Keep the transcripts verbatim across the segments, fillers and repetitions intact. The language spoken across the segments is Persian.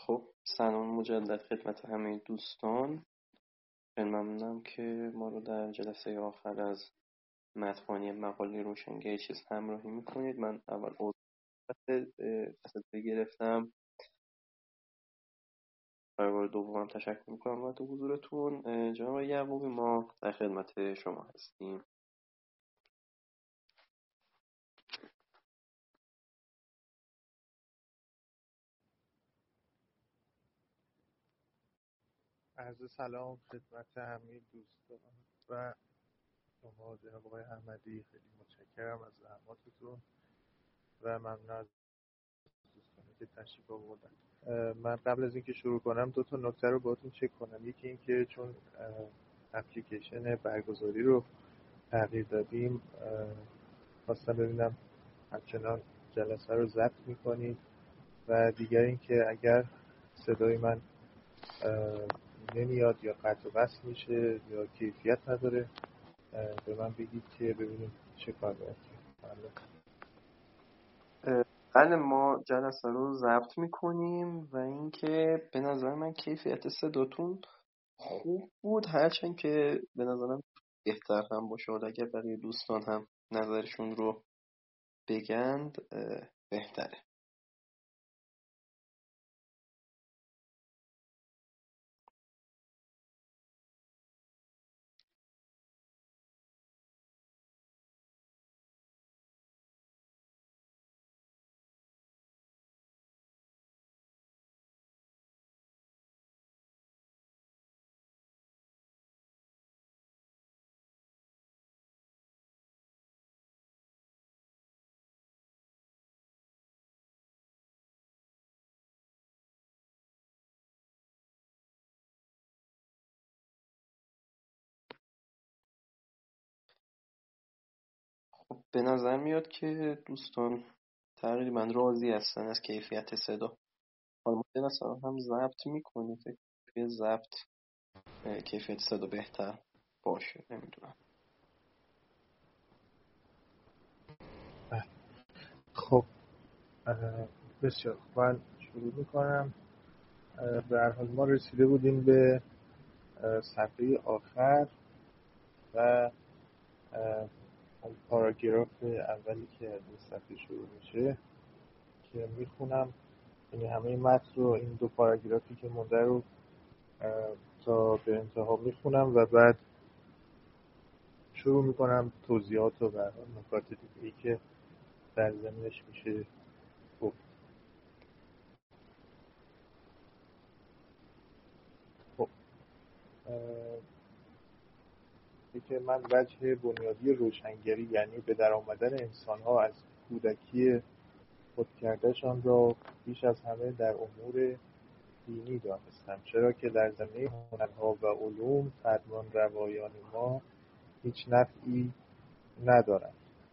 خب سلام مجدد خدمت همه دوستان. خیلی ممنونم که ما رو در جلسه آخر از متن‌خوانی مقاله روشنگری چیز همراهی میکنید. من اول عذر خدمت گرفتم. برای بار دومم تشکر میکنم بابت حضورتون. جناب یعقوبی ما در خدمت شما هستیم. عرض سلام خدمت همه دوستان و شما جناب آقای احمدی. خیلی متشکرم از زحماتتون و ممنون از دوستانی که تشریف آوردن. من قبل از اینکه شروع کنم دو تا نکته رو باهاتون چک کنم. یکی این که چون اپلیکیشن برگزاری رو تغییر دادیم، خواستم ببینم همچنان جلسه رو ضبط میکنید و دیگر این که اگر صدای من نمیاد یا قطع و وصل میشه یا کیفیت نداره به من بگید که ببینیم چه کار باید کرد. بله ما جلسه رو ضبط میکنیم و اینکه به نظر من کیفیت صداتون خوب بود، هرچند که به نظرم بهتر هم باشه. حالا اگر برای دوستان هم نظرشون رو بگند بهتره. خب به نظر میاد که دوستان تقریبا راضی هستن از کیفیت صدا. حالا ما جلسه رو هم ضبط میکنیم، فکر کنم ضبط کیفیت صدا بهتر باشه، نمیدونم. خب بسیار خوب، من شروع میکنم. به هر حال ما رسیده بودیم به صفحه آخر و اون پاراگراف اولی که از این صفحه شروع میشه که میخونم. یعنی همه متن رو، این دو پاراگرافی که مونده رو تا به انتها میخونم و بعد شروع میکنم توضیحات و به نکات دیگه‌ای که در زمینش میشه گفت. خب که من وجه بنیادی روشنگری، یعنی به در آمدن انسان‌ها از کودکی خودکرده‌شان را بیش از همه در امور دینی دانستم، چرا که در زمینه هنرها و علوم فرمان روایان ما هیچ نفعی ندارند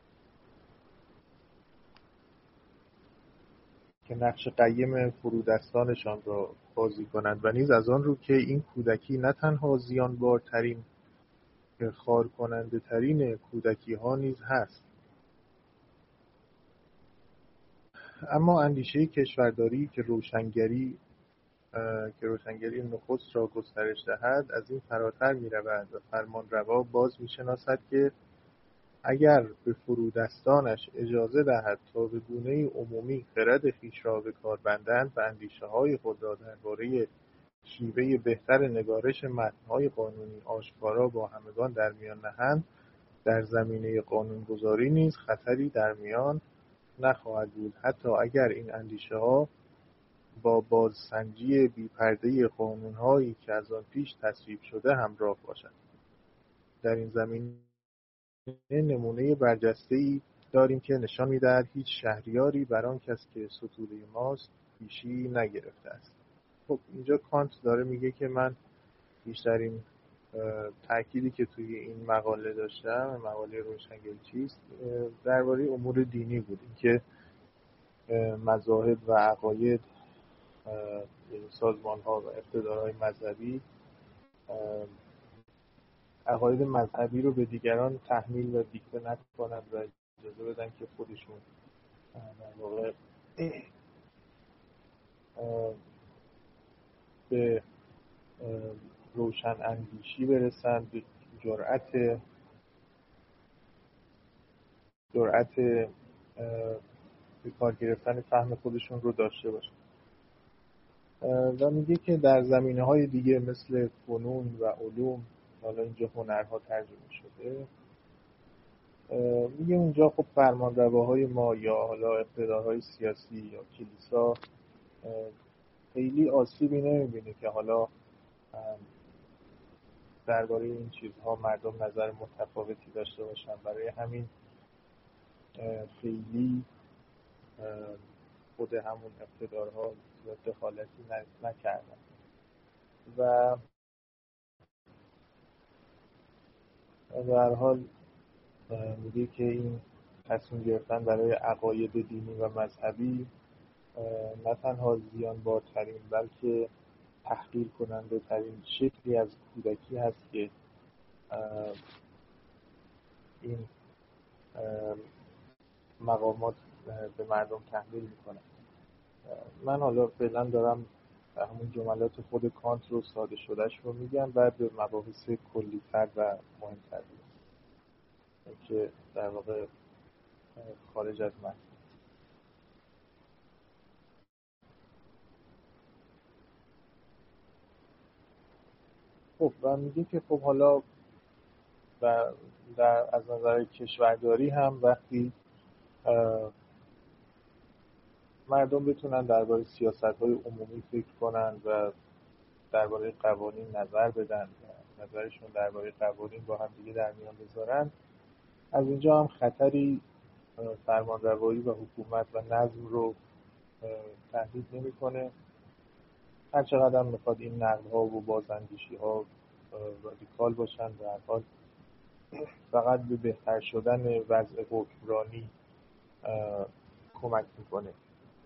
که نقش قیم فرودستانشان را بازی کنند و نیز از آن رو که این کودکی نه تنها زیانبارترین خار کننده ترین کودکی ها نیز هست. اما اندیشه کشورداری که روشنگری که روشنگری نخست را گسترش دهد از این فراتر می رود و فرمانروا باز می شناسد که اگر به فرودستانش اجازه دهد تا به گونه‌ای عمومی خرد خویش را به کار بندند و اندیشه‌های خود را درباره شیوه بهتر نگارش متن‌های قانونی آشکارا با همگان در میان نهند، در زمینه قانونگذاری نیز خطری در میان نخواهد بود، حتی اگر این اندیشه‌ها با بازسنجی بی‌پرده قانون‌هایی که از آن پیش تصویب شده همراه باشد. در این زمینه نمونه برجسته‌ای داریم که نشان می‌دهد هیچ شهریاری بر آن کس که ستوده ماست پیشی نگرفته است. خب اینجا کانت داره میگه که من بیشترین تأکیدی که توی این مقاله داشتم، مقاله روشنگری چیست، درباره امور دینی بود، اینکه مذاهب و عقاید، سازمان‌ها و اقتدارهای مذهبی عقاید مذهبی رو به دیگران تحمیل و دیکته نکنند و اجازه بدن که خودشون در واقع به روشن اندیشی برسن، به جرأت جرأت به کار گرفتن فهم خودشون رو داشته باشن. و میگه که در زمینه‌های دیگه مثل فنون و علوم، حالا اینجا هنرها ترجمه شده، میگه اونجا خب فرمانرواهای ما یا حالا اقتدارهای سیاسی یا کلیسا خیلی آسیبی نمیبینه که حالا درباره این چیزها مردم نظر متفاوتی داشته باشن. برای همین خیلی خود همون اقتدارها دخالتی نکردن و به هر حال میگه که این تصمیم گرفتن برای عقاید دینی و مذهبی نه تنها زیانبارترین بلکه تحقیر کننده ترین شکلی از کودکی هست که این مقامات به مردم تحمیل میکنن. من حالا فعلا دارم همون جملات خود کانت رو ساده شدهش رو میگم، بعد به مباحث کلی‌تر و مهمتر میگم که در واقع خارج از من. خب و میگه که خب حالا در, در از نظر کشورداری هم وقتی مردم بتونن درباره سیاست‌های عمومی فکر کنن و درباره قوانین نظر بدن و نظرشون درباره قوانین با هم دیگه در میان بذارن، از اینجا هم خطری فرمانروایی و حکومت و نظم رو تهدید نمی‌کنه. هر چقدر هم میخواد این نقدها و بازاندیشی‌ها رادیکال باشن، در هر حال فقط به بهتر شدن وضع حکمرانی کمک میکنه.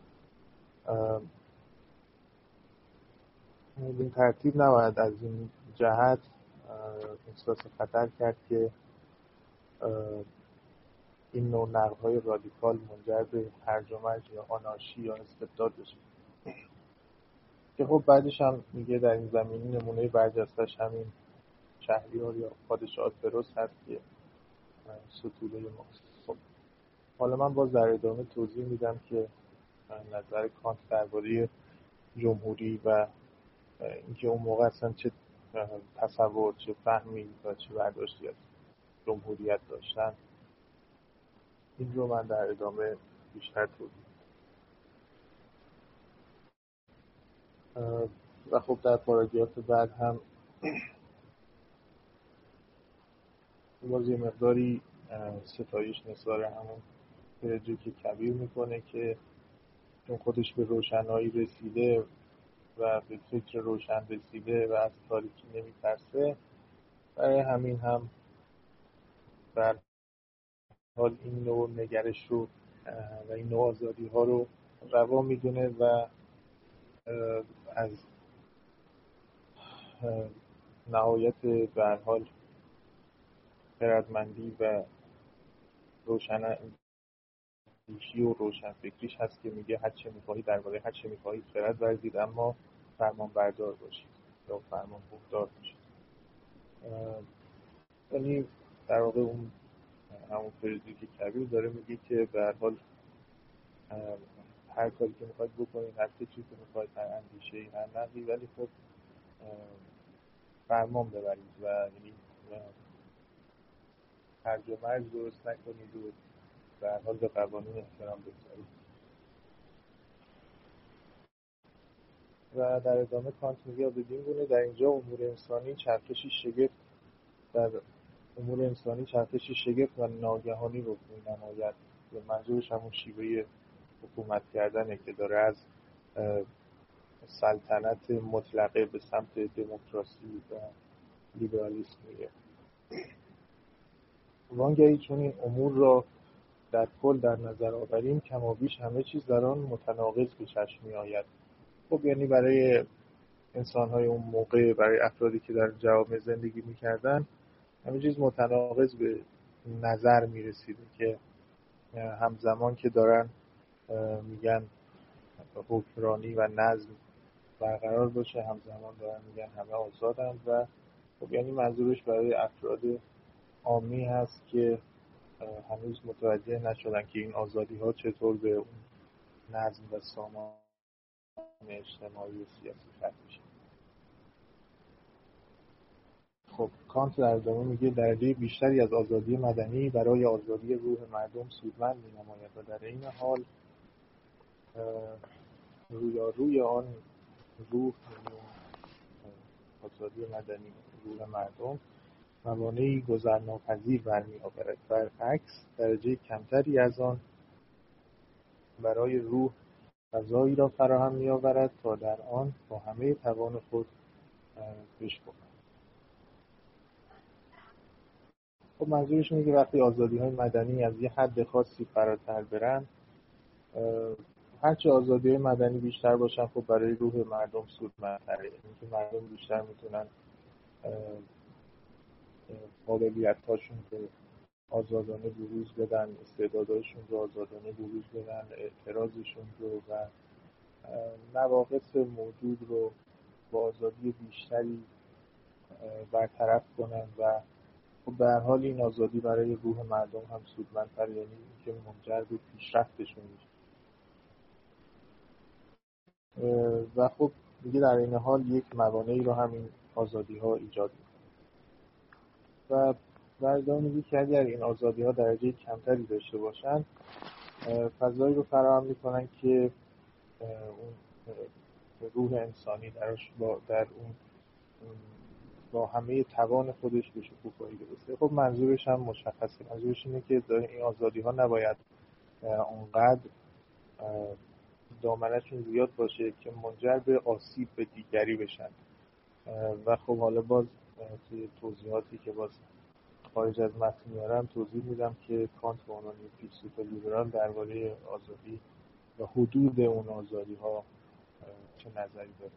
این ترتیب نباید از این جهت احساس خطر کرد که این نوع نقدهای رادیکال منجر به هرج و مرج یا آنارشی یا استبداد بشه، که خب بعدش هم میگه در این زمینه نمونه برجسته‌اش همین شهریار یا پادشاه فروز هست که ستوده ماست. خب حالا من باز در ادامه توضیح میدم که نظر کانت درباره جمهوری و اینکه اون موقع اصلا چه تصور، چه فهمی و چه برداشتی از جمهوریت داشتن، این رو من در ادامه بیشتر توضیح میدم. و خب در پاراگراف بعد هم باز یه مقداری ستایش نثار همون فردریک کبیر میکنه که چون خودش به روشنایی رسیده و به فکر روشن رسیده و از تاریکی نمیترسه، برای همین هم در حال این نوع نگرش رو و این نوع آزادی ها رو روا میدونه و از نهایت به هر حال خردمندی و روشن اندیشی و روشن فکریش هست که میگه هر چه میخواهید درباره هر چه میخواهید خرد ورزید، اما فرمان بردار باشید یا فرمان بردار باشید. یعنی در واقع اون همون فردریک کبیر داره میگه که به هر حال هر کاری که میخواید بکنید، هر چیزی که میخواید، هر اندیشه‌ای، هر نقدی، ولی خب فرمان ببرید و یعنی هرج و مرج درست نکنید و به هر حال به قوانین احترام بگذارید. و در ادامه کانت میگه بدین گونه در اینجا امور انسانی چرخشی شگفت در امور انسانی چرخشی شگفت و ناگهانی رخ می‌نماید. به منظورش همون شیوه حکومت کردنه که داره از سلطنت مطلقه به سمت دموکراسی و لیبرالیسم میره. وانگهی چون این امور را در کل در نظر آوریم کمابیش همه چیز در آن متناقض به چشم می‌آید. خب یعنی برای انسان‌های اون موقع، برای افرادی که در جوامع زندگی می‌کردن، همه چیز متناقض به نظر می‌رسیده که همزمان که دارن میگن حکمرانی و نظم برقرار باشه. همزمان دارن میگن همه آزادند و خب یعنی منظورش برای افراد عامی هست که هنوز متوجه نشدن که این آزادی ها چطور به اون نظم و سامان اجتماعی و سیاسی ختم میشه. خب کانت در ادامه میگه درجه بیشتری از آزادی مدنی برای آزادی روح مردم سودمند می‌نماید و در این حال رویاروی آن روح آزادی مدنی روح مردم موانعی گذرناپذیر برمی‌آورد. برعکس درجه کمتری از آن برای روح فضایی را فراهم می‌آورد تا در آن با همه توان خود بشکفد. خب منظورش اینه که وقتی آزادی‌های مدنی از یه حد خاصی فراتر برن، هرچه آزادی‌های مدنی بیشتر باشن خب برای روح مردم سودمندتره. اینکه مردم بیشتر میتونن قابلیت‌هاشون رو آزادانه بروز بدن، استعدادهاشون رو آزادانه بروز بدن، اعتراضشون رو و نواقص موجود رو با آزادی بیشتری برطرف کنن و خب به هر حال این آزادی برای روح مردم هم سودمندتر، یعنی اینکه منجر به پیشرفتشون میشه. و خب دیگه در این حال یک موانعی رو هم این آزادی ها ایجاد میکنه و بعدا میگه که اگر این آزادی ها درجه کمتری داشته باشن فضایی رو فراهم میکنن که اون روح انسانی درش با در اون با همه توان خودش به شکوفایی برسه. خب منظورش هم مشخصه. منظورش اینه که این آزادی ها نباید اونقدر دامنه‌شون زیاد باشه که منجر به آسیب به دیگری بشن. و خب حالا باز توی توضیحاتی که باز خارج از متن میارم توضیح میدم که کانت به عنوان فیلسوف لیبرال درباره آزادی و حدود اون آزادی ها چه نظری داره.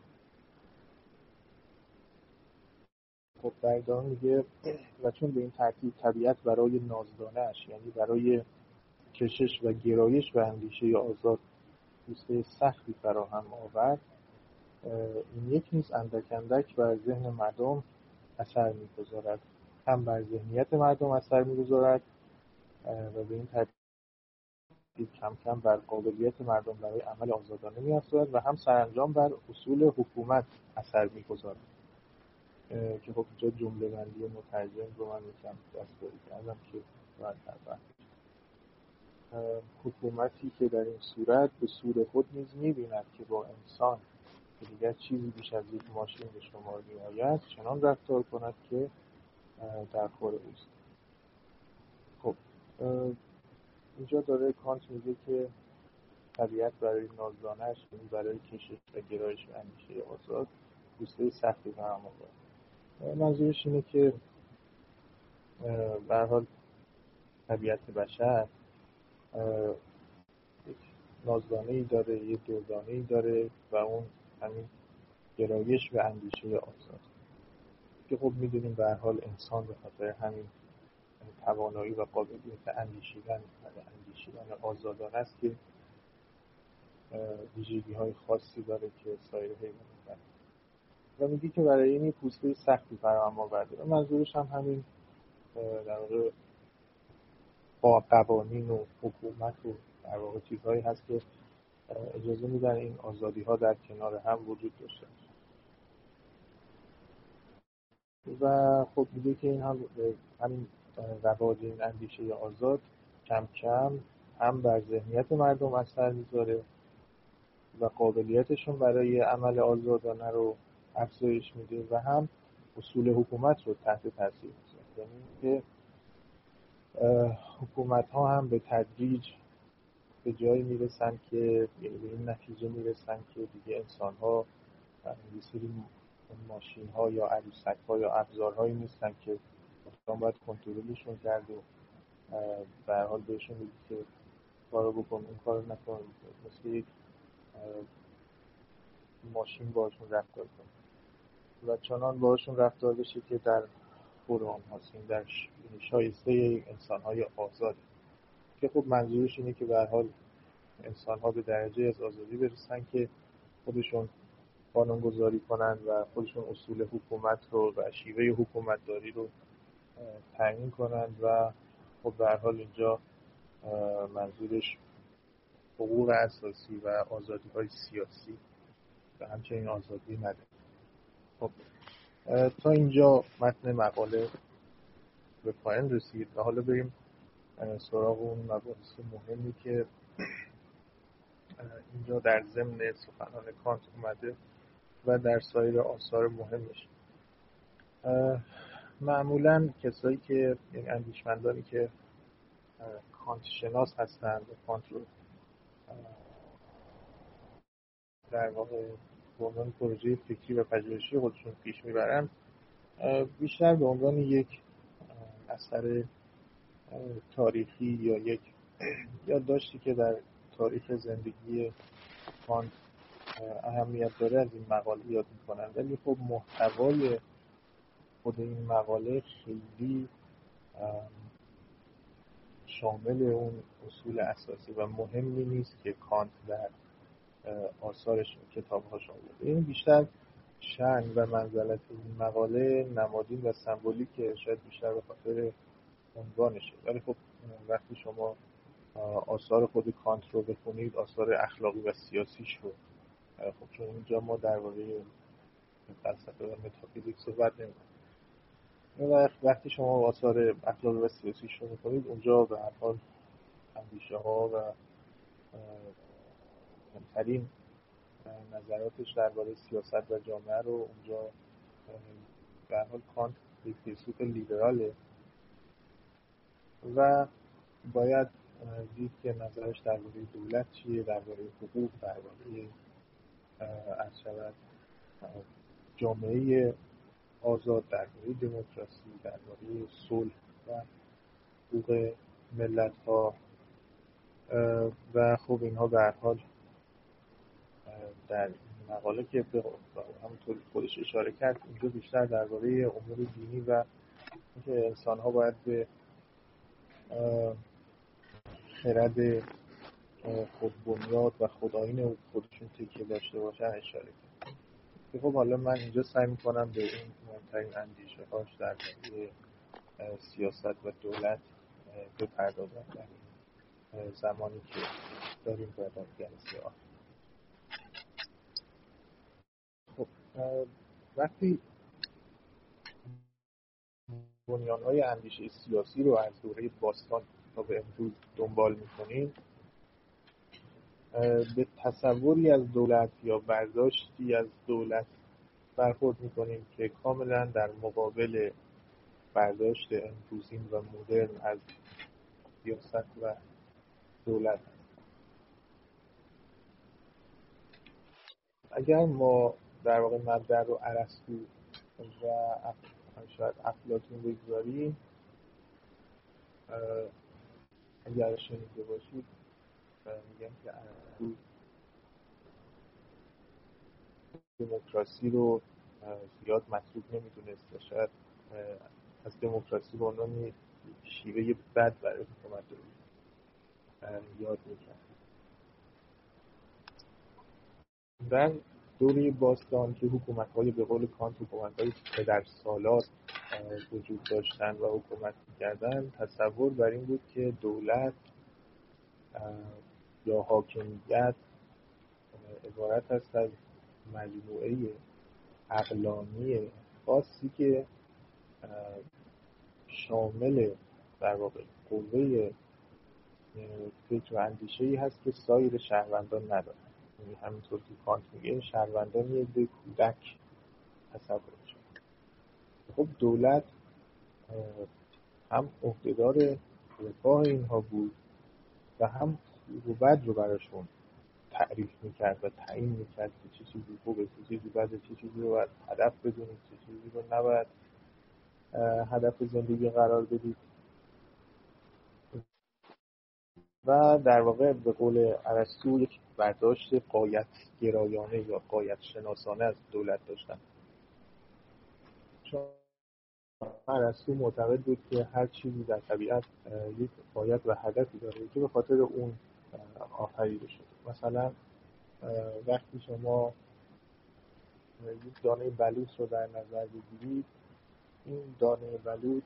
خب بعدا میگه و چون به این ترتیب طبیعت برای نازدانه‌اش، یعنی برای کشش و گرایش به اندیشه آزاد، پوسته سختی فراهم آورد، این یک نیز اندک اندک بر ذهن مردم اثر می‌گذارد. هم بر ذهنیت مردم اثر می‌گذارد و به این ترتیب کم کم بر قابلیت مردم برای عمل آزادانه می‌افزاید و هم سرانجام بر اصول حکومت اثر می‌گذارد. که خب اینجا جمله بندی مترجم رو من یکم دستکاری کردم که باید در حکومتی که در این صورت به سود خود نیز می‌بیند که با انسان که دیگر چیزی بیش از یک ماشین به شمار می‌آید چنان رفتار کند که در خور اوست. خب اینجا داره کانت میگه که طبیعت برای نازدانه‌اش، یعنی برای کشش و گرایش به اندیشه آزاد، پوسته سختی فراهم آورد. منظورش اینه که به هر حال طبیعت بشر یک نازدانه‌ای داره، یک دردانه‌ای داره و اون همین گرایش به اندیشه آزاد که خب میدونیم به هر حال انسان به خاطر همین توانایی و قابلیت اندیشیدن و اندیشیدن آزادانه است که ویژگی‌های خاصی داره که سایر حیوانات ندارن و میگه که برای این پوسته سختی فراهم آورده. منظورش هم همین در واقع با قوانین و حکومت و در واقع چیزهایی هست که اجازه میدن این آزادی‌ها در کنار هم وجود داشته باشه. و خب میگه که این هم همین رواج این اندیشه آزاد کم کم هم بر ذهنیت مردم اثر میذاره و قابلیتشون برای عمل آزادانه رو افزایش میده و هم اصول حکومت رو تحت تاثیر میذاره. یعنی که حکومت ها هم به تدریج به جایی میرسن که به این نتیجه میرسن که دیگه انسان ها یه سری ماشین ها یا عروسک ها یا ابزارهایی نیستن که مثلا باید کنترلشون کرد و به هر حال بهشون میگه که کارو بکن اون کارو نکن، مثل یک ماشین باشون رفتار کن و چنان باشون رفتار بشه که در قرآن هستیم، در شایسته انسان های آزاد، که خب منظورش اینه که به هر حال انسان ها به درجه از آزادی برسن که خودشون قانونگذاری کنن و خودشون اصول حکومت رو و شیوه حکومتداری رو تعیین کنن و خب به هر حال اینجا منظورش حقوق اساسی و آزادی‌های سیاسی و همچنین آزادی مدنی. خب تا اینجا متن مقاله به پایان رسید و حالا بریم سراغ اون مباحث مهمی که اینجا در ضمن سخنان کانت اومده و در سایر آثار مهمش. معمولاً کسایی که یعنی اندیشمندانی که کانت شناس هستند و کانت رو در واقع به عنوان پروژه فکری و پژوهشی خودشون پیش میبرن، بیشتر به عنوان یک اثر تاریخی یا یک یادداشتی که در تاریخ زندگی کانت اهمیت داره از این مقاله یاد میکنن، ولی خب محتوای خود این مقاله خیلی شامل اون اصول اساسی و مهمی نیست که کانت در آثارش و کتابهاش آورده. این بیشتر شأن و منزلت این مقاله نمادین و سمبولیکه، شاید بیشتر به خاطر عنوانشه، ولی خب وقتی شما آثار خود کانت رو بخونید، آثار اخلاقی و سیاسیش رو، خب چون اینجا ما درباره فلسفه و متافیزیک صحبت نمی‌کنیم، وقتی شما آثار اخلاقی و سیاسیش رو می‌خونید، اونجا به هر حال اندیشه ها و مهمترین نظراتش درباره سیاست و جامعه رو اونجا به هر حال کانت یک فیلسوف لیبراله و باید دید که نظرش درباره دولت چیه، درباره حقوق، درباره از شود جامعه آزاد، درباره دموکراسی، درباره صلح و حقوق ملت ها و خب اینها به هر حال در مقاله که به همونطور خودش اشاره کرد اینجا بیشتر درباره امور دینی و اینکه انسان ها باید به خرد خودبنیاد و خودآیین خودشون تکیه داشته باشن اشاره کرد. که خب حالا من اینجا سعی میکنم به این مهمترین اندیشه هاش درباره سیاست و دولت بپردازم در زمانی که داریم باید جلسه آن. خب وقتی بنیان‌های اندیشه سیاسی رو از دوره باستان تا به امروز دنبال می‌کنیم، به تصوری از دولت یا برداشتی از دولت برخورد می‌کنیم که کاملا در مقابل برداشت امروزین و مدرن از سیاست و دولت هست. اگر ما در واقع مبدأ رو ارسطو و شاید افلاطون بگذاریم، اگر شنیده باشید میگم که ارسطو دموکراسی رو زیاد مطلوب نمیدونست و شاید از دموکراسی به عنوان شیوه بد برای حکومت یاد میکرد. در دوره باستان که حکومت‌های به قول کانت حکومت‌های پدرسالار وجود داشتن و حکومت می‌کردن، تصور بر این بود که دولت یا حاکمیت عبارت است از مجموعه عقلانی خاصی که شامل در واقع قوه فکر و اندیشه‌ای هست که سایر شهروندان ندارن. یعنی همینطور که کانت میگه شهروندان یک کودک تصور شد. خب دولت هم عهدهدار رفاه اینها بود و هم خوب و بد رو براشون تعریف میکرد و تعیین میکرد که چه چیزی خوبه، چه چیزی بده، چه چیزی رو باید هدف بدونید، چه چیزی رو نباید هدف زندگی قرار بدید. و در واقع به قول ارسطو یک برداشت غایت گرایانه یا غایت شناسانه از دولت داشتن. چون ارسطو معتقد بود که هر چیزی در طبیعت یک غایت و هدفی داره که به خاطر اون آفریده شده. مثلا وقتی شما یک دانه بلوط رو در نظر بگیرید، این دانه بلوط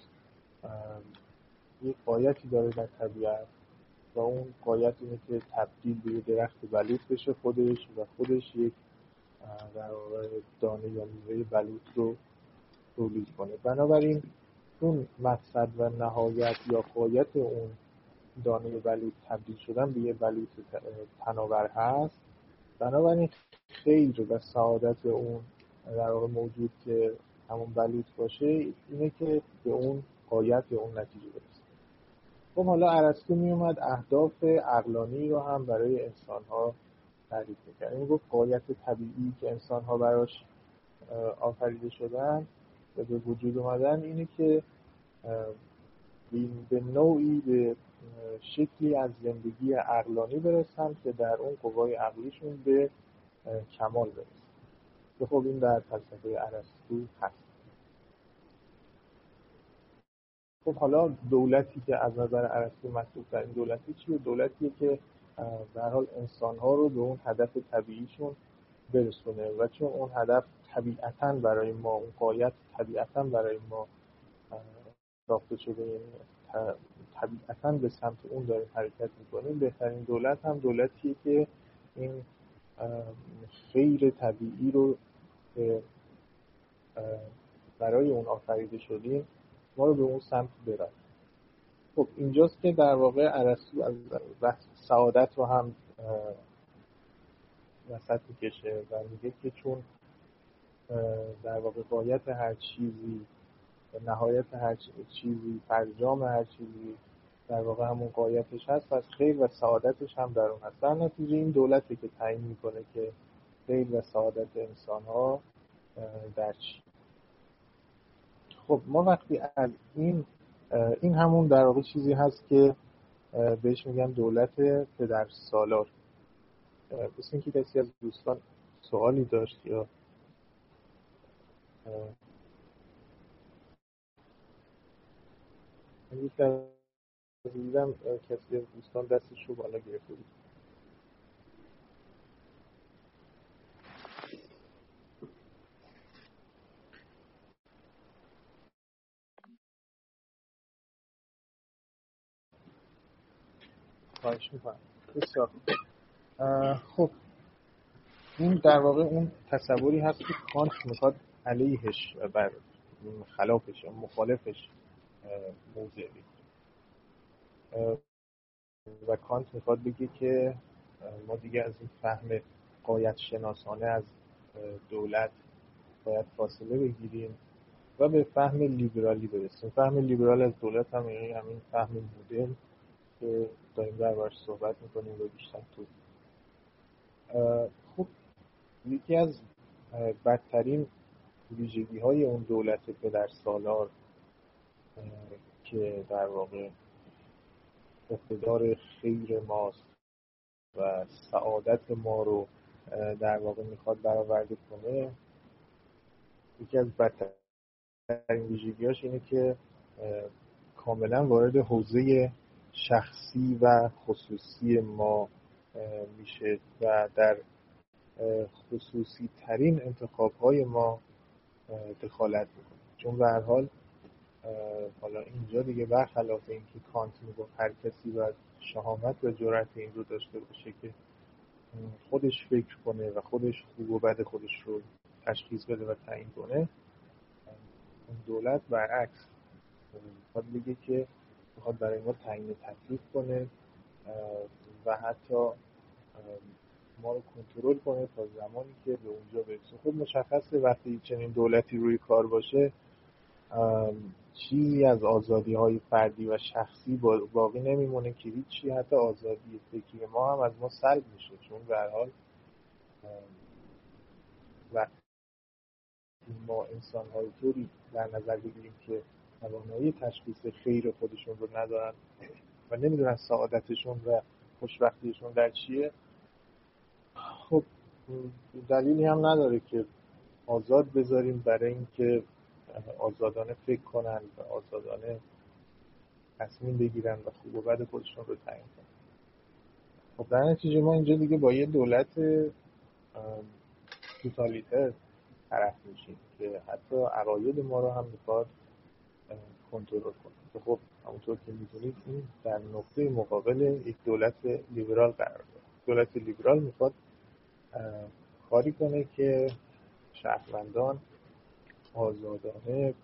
یک غایتی داره در طبیعت و اون غایت اینه که تبدیل به درخت بلوط بشه خودش و خودش یک در واقع دانه یا میوه بلوط رو تولید کنه. بنابراین اون مقصد و نهایت یا غایت اون دانه بلوط تبدیل شدن به یه بلوط تناور هست. بنابراین خیر و سعادت اون در واقع موجود که همون بلوط باشه اینه که به اون غایت یا اون نتیجه برسه. خب حالا ارسطو می اومد اهداف عقلانی رو هم برای انسان‌ها تعریف می‌کرد. این گفت غایت طبیعی که انسان‌ها براش آفریده شدن و به وجود اومدن اینه که به نوعی به شکلی از زندگی عقلانی برسن که در اون قوای عقلیشون به کمال برسن. که خب این در فلسفه ارسطو هست. خب حالا دولتی که از نظر ارسطو مطلوب ترین دولتی چیه؟ دولتیه که به هر حال انسان‌ها رو به اون هدف طبیعیشون برسونه و چون اون هدف طبیعتاً برای ما، اون غایت طبیعتاً برای ما ساخته شده، یعنی طبیعتاً به سمت اون داریم حرکت می‌کنیم، بهترین دولت هم دولتیه که این خیر طبیعی رو که برای اون آفریده شدیم ما رو به اون سمت ببره. خب اینجاست که در واقع ارسطو از بحث سعادت رو هم وسط میکشه و میگه که چون در واقع غایت هر چیزی و نهایت هر چیزی فرجام هر چیزی در واقع همون غایتش هست، پس خیر و سعادتش هم در اون هست. در نتیجه این دولتی که تعیین میکنه که خیر و سعادت انسان‌ها در چی. خب ما وقتی از این این همون در واقع چیزی هست که بهش میگن دولت پدر سالار. مثل اینکه کسی از دوستان سوالی داشت یا من یک از دیدم کسی از دوستان دستش رو بالا گرفته بود. خواهش میکنم. بسیار خب این در واقع اون تصوری هست که کانت میخواد علیهش بر خلافش مخالفش موضع بگیره و کانت میخواد بگه که ما دیگه از این فهم غایت شناسانه از دولت باید فاصله بگیریم و به فهم لیبرالی برسیم. فهم لیبرال از دولت هم یعنی همین فهم مدرن که داریم دربارش صحبت میکنیم و بیشتر تو. خب یکی از بدترین ویژگی های اون دولت پدر سالار که در واقع اقتدار خیر ماست و سعادت ما رو در واقع میخواد برآورده کنه، یکی از بدترین ویژگی‌هاش اینه که کاملا وارد حوزه شخصی و خصوصی ما میشه و در خصوصی ترین انتخاب‌های ما دخالت میکنه. چون به هر حال حالا اینجا دیگه برخلاف اینکه کانت میگه هر کسی باید شهامت و جرأت این رو داشته باشه که خودش فکر کنه و خودش خوب و بد خودش رو تشخیص بده و تعیین کنه، اون دولت برعکس میخواد بگه که میخواد برای ما تعیین تکلیف کنه و حتی ما رو کنترل کنه تا زمانی که به اونجا برسه. خب مشخصه وقتی چنین دولتی روی کار باشه چیزی از آزادی های فردی و شخصی باقی نمیمونه که هیچی، حتی آزادی فکری ما هم از ما سلب میشه. چون به هر حال وقتی ما انسان های طوری در نظر بگیریم که توانایی تشخیص خیر خودشون رو ندارن و نمیدونن سعادتشون و خوشبختیشون در چیه، خب دلیلی هم نداره که آزاد بذاریم برای اینکه آزادانه فکر کنن و آزادانه تصمیم بگیرن و خوب و بد خودشون رو تعیین کنن. خب در نتیجه ما اینجا دیگه با یه دولت توتالیتر طرف میشیم که حتی عقاید ما رو هم میخواد کنترل کنه. که خب همونطور که میدونید این در نقطه مقابل یک دولت لیبرال قرار داره. دولت لیبرال میخواد کاری کنه که شهروندان آزادانه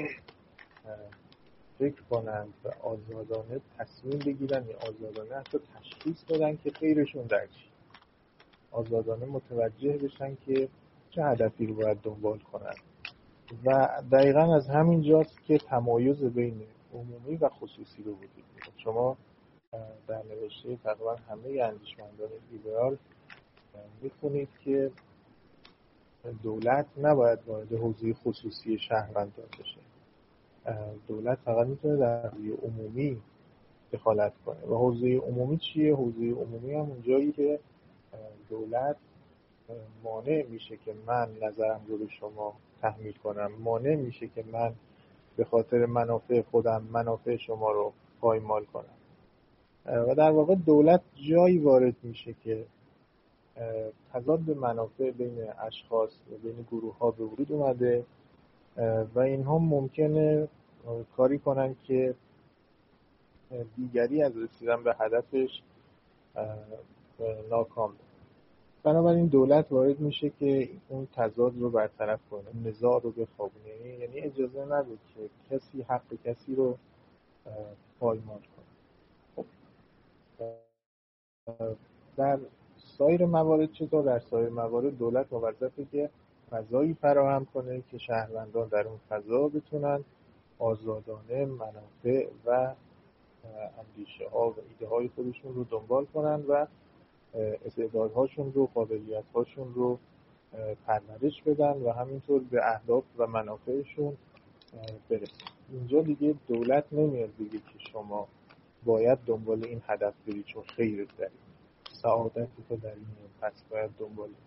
فکر کنند و آزادانه تصمیم بگیرن یا آزادانه حتی تشخیص بدن که خیرشون در چی، آزادانه متوجه بشن که چه هدفی رو باید دنبال کنن. و دقیقا از همین جاست که تمایز بین عمومی و خصوصی رو وجود میده. شما در نوشته تقریبا همه اندیشمندان لیبرال میخونید که دولت نباید وارد حوزه خصوصی شهروندان بشه. دولت فقط میتونه در حوزه عمومی دخالت کنه. و حوزه عمومی چیه؟ حوزه عمومی هم اونجایی که دولت مانع میشه که من نظرم رو به شما تحمیل کنم، مانع میشه که من به خاطر منافع خودم منافع شما رو پایمال کنم. و در واقع دولت جایی وارد میشه که تضاد منافع بین اشخاص و بین گروه ها به وجود اومده و اینها ممکنه کاری کنن که دیگری از رسیدن به هدفش ناکام بشه. بنابراین دولت وارد میشه که اون تضاد رو برطرف کنه، نزاع رو بخوابونه، یعنی اجازه نده که کسی حق کسی رو پایمال کنه. خب در سایر موارد چطور؟ در سایر موارد دولت موظفه که فضایی فراهم کنه که شهروندان در اون فضا بتونن آزادانه منافع و اندیشه ها و ایده های خودشون رو دنبال کنن و استعدادهاشون رو، قابلیت‌هاشون رو پرورش بدن و همینطور به اهداف و منافعشون برسن. اینجا دیگه دولت نمیاد بگه که شما باید دنبال این هدف برید چون خیرت در این، سعادتی تو در این، پس باید دنبال این.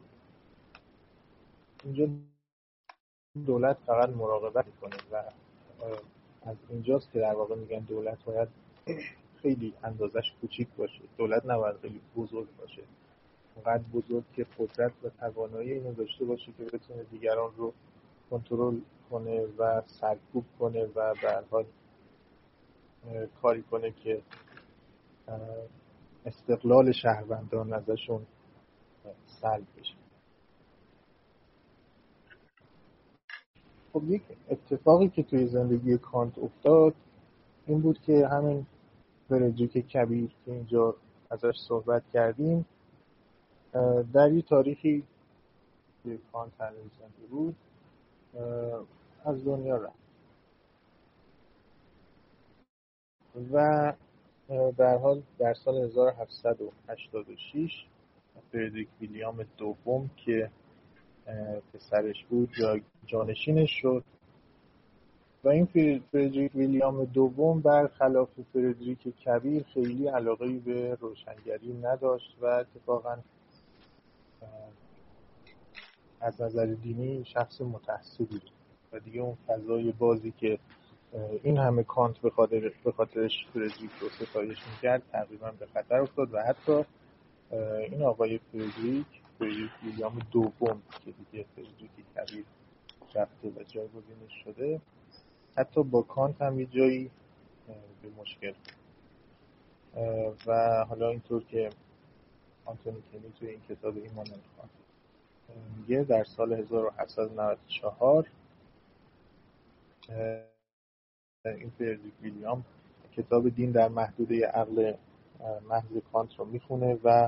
اینجا دولت فقط مراقبت میکنه و از اینجاست که در واقع میگن دولت باید خیلی اندازش کوچیک باشه. دولت نباید خیلی بزرگ باشه، اونقدر بزرگ که قدرت و توانایی اینو داشته باشه که بتونه دیگران رو کنترل کنه و سرکوب کنه و به هر حال کاری کنه که استقلال شهروندان ازشون سلب بشه. خب یک اتفاقی که توی زندگی کانت افتاد این بود که همین فردریک کبیر که اینجا ازش صحبت کردیم در یه تاریخی که کانت هنوز زنده بود از دنیا رفت و در حال در سال هزار و هفتصد و هشتاد و شش فردریک ویلیام دوم که پسرش بود جانشینش شد و این فردریک ویلیام دوم برخلاف فردریک کبیر خیلی علاقه‌ای به روشنگری نداشت و اتفاقاً از نظر دینی شخص متعصبی بود و دیگه اون فضای بازی که این همه کانت به خاطر به خاطرش فردریک رو ستایش می‌کرد تقریباً به خطر افتاد و حتی این آقای فردریک فردریک ویلیام دوم که دیگه فردریک کبیر رفته و جایگزینش شده حتی با کانت هم یه جایی به مشکل و حالا اینطور که آنتونی کنی توی این کتاب ایمان نمیخوان میگه در سال هزار و هفتصد و نود و چهار این فردریک ویلیام کتاب دین در محدوده عقل محض کانت رو میخونه و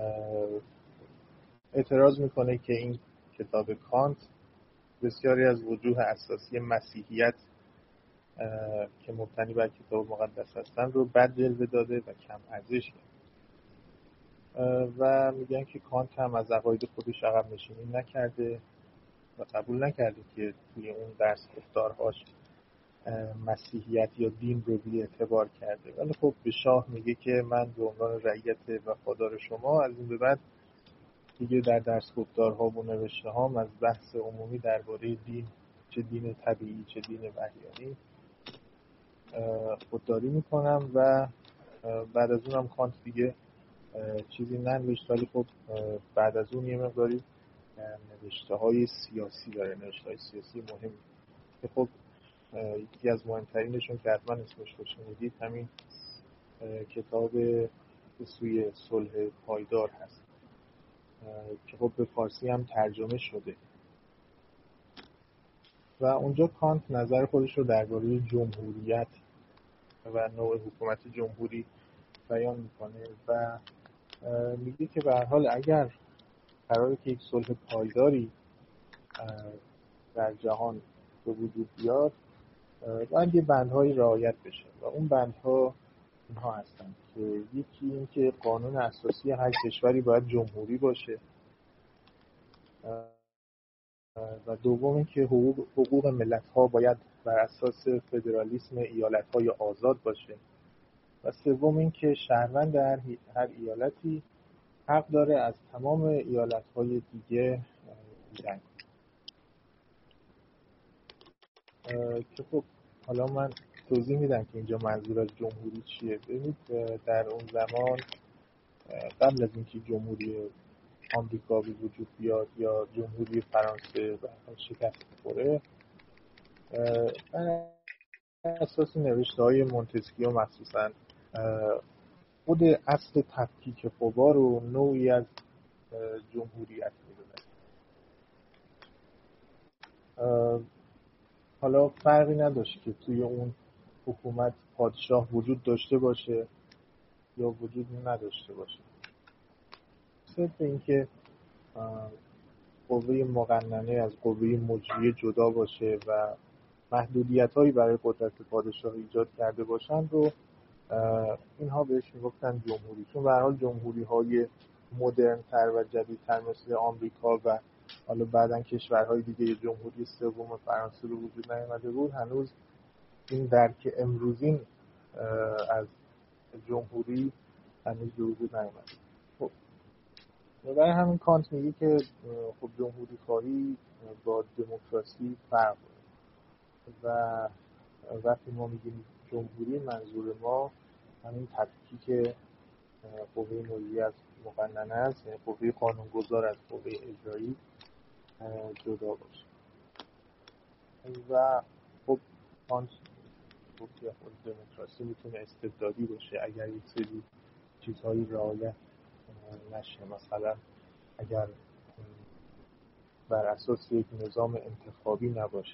اعتراض میکنه که این کتاب کانت بسیاری از وجوه اساسی مسیحیت که مبتنی بر کتاب مقدس هستن رو بد جلوه داده و کم ارزش کرده و میگن که کانت هم از عقاید خودش عقب نشینی نکرده و قبول نکرده که توی اون درس گفتارهاش مسیحیت یا دین رو بی اعتبار کرده. ولی خب به شاه میگه که من به عنوان رعیت وفادار شما از این به بعد دیگه در درس گفتارها و نوشته هام از بحث عمومی درباره دین، چه دین طبیعی چه دین وحیانی، خودداری میکنم و بعد از اونم کانت دیگه چیزی ننوشت. ولی خب بعد از اون یه مقداری نوشته های سیاسی داره، نوشته های سیاسی مهم که خب یکی از مهمترینشون که حتما اسمش رو شنیدید همین کتاب به سوی صلح پایدار هست که خب به فارسی هم ترجمه شده و اونجا کانت نظر خودش رو درباره جمهوریت و نوع حکومت جمهوری بیان میکنه و میگه که به هر حال اگر قراره که یک صلح پایداری در جهان به وجود بیاد باید یه بندهایی رعایت بشه و اون بندها اینها هستند که یکی این که قانون اساسی هر کشوری باید جمهوری باشه و دوم این که حقوق, حقوق ملت‌ها باید بر اساس فدرالیسم ایالت‌های آزاد باشه و سوم این که شهروند هر, هر ایالتی حق داره از تمام ایالت‌های دیگه جنگ که خب حالا من توضیح میدم که اینجا منظور از جمهوری چیه. ببینید در اون زمان قبل از اینکه جمهوری آمریکا به وجود بیاد یا جمهوری فرانسه به شکست بخوره بر اساس نوشته‌های مونتسکیو مخصوصا خود اصل تفکیک قوا رو نوعی از جمهوریت می‌دونه. حالا فرقی نداشت که توی اون حکومت پادشاه وجود داشته باشه یا وجود نداشته باشه، صرف اینکه قوه مقننه از قوه مجریه جدا باشه و محدودیت‌هایی برای قدرت پادشاه ایجاد کرده باشند رو اینها بهش میگفتن جمهوری. چون به هر حال جمهوری‌های مدرن‌تر و جدیدتر مثل آمریکا و حالا بعداً کشورهای دیگه جمهوری سوم فرانسه به وجود نیامده بود، هنوز این درک امروزین از جمهوری هنوز به وجود نیامده. خب برای همین کانت میگه که خب جمهوری خواهی با دموکراسی فرق داره و وقتی ما میگیم جمهوری منظور ما همین تفکیک قوه مجریه مقننه است، یعنی قوه قانونگذار از قوه اجرایی جدا باشه. و خب کانت گفت که خود دموکراسی میتونه استبدادی باشه اگر یک سری چیزهایی رعایت نشه، مثلا اگر بر اساس یک نظام انتخابی نباشه.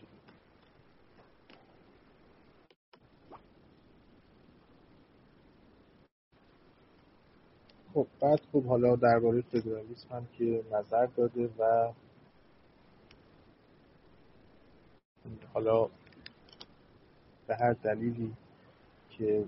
خب بعد خب حالا درباره فدرالیسم هم که نظر داده و حالا به هر دلیلی که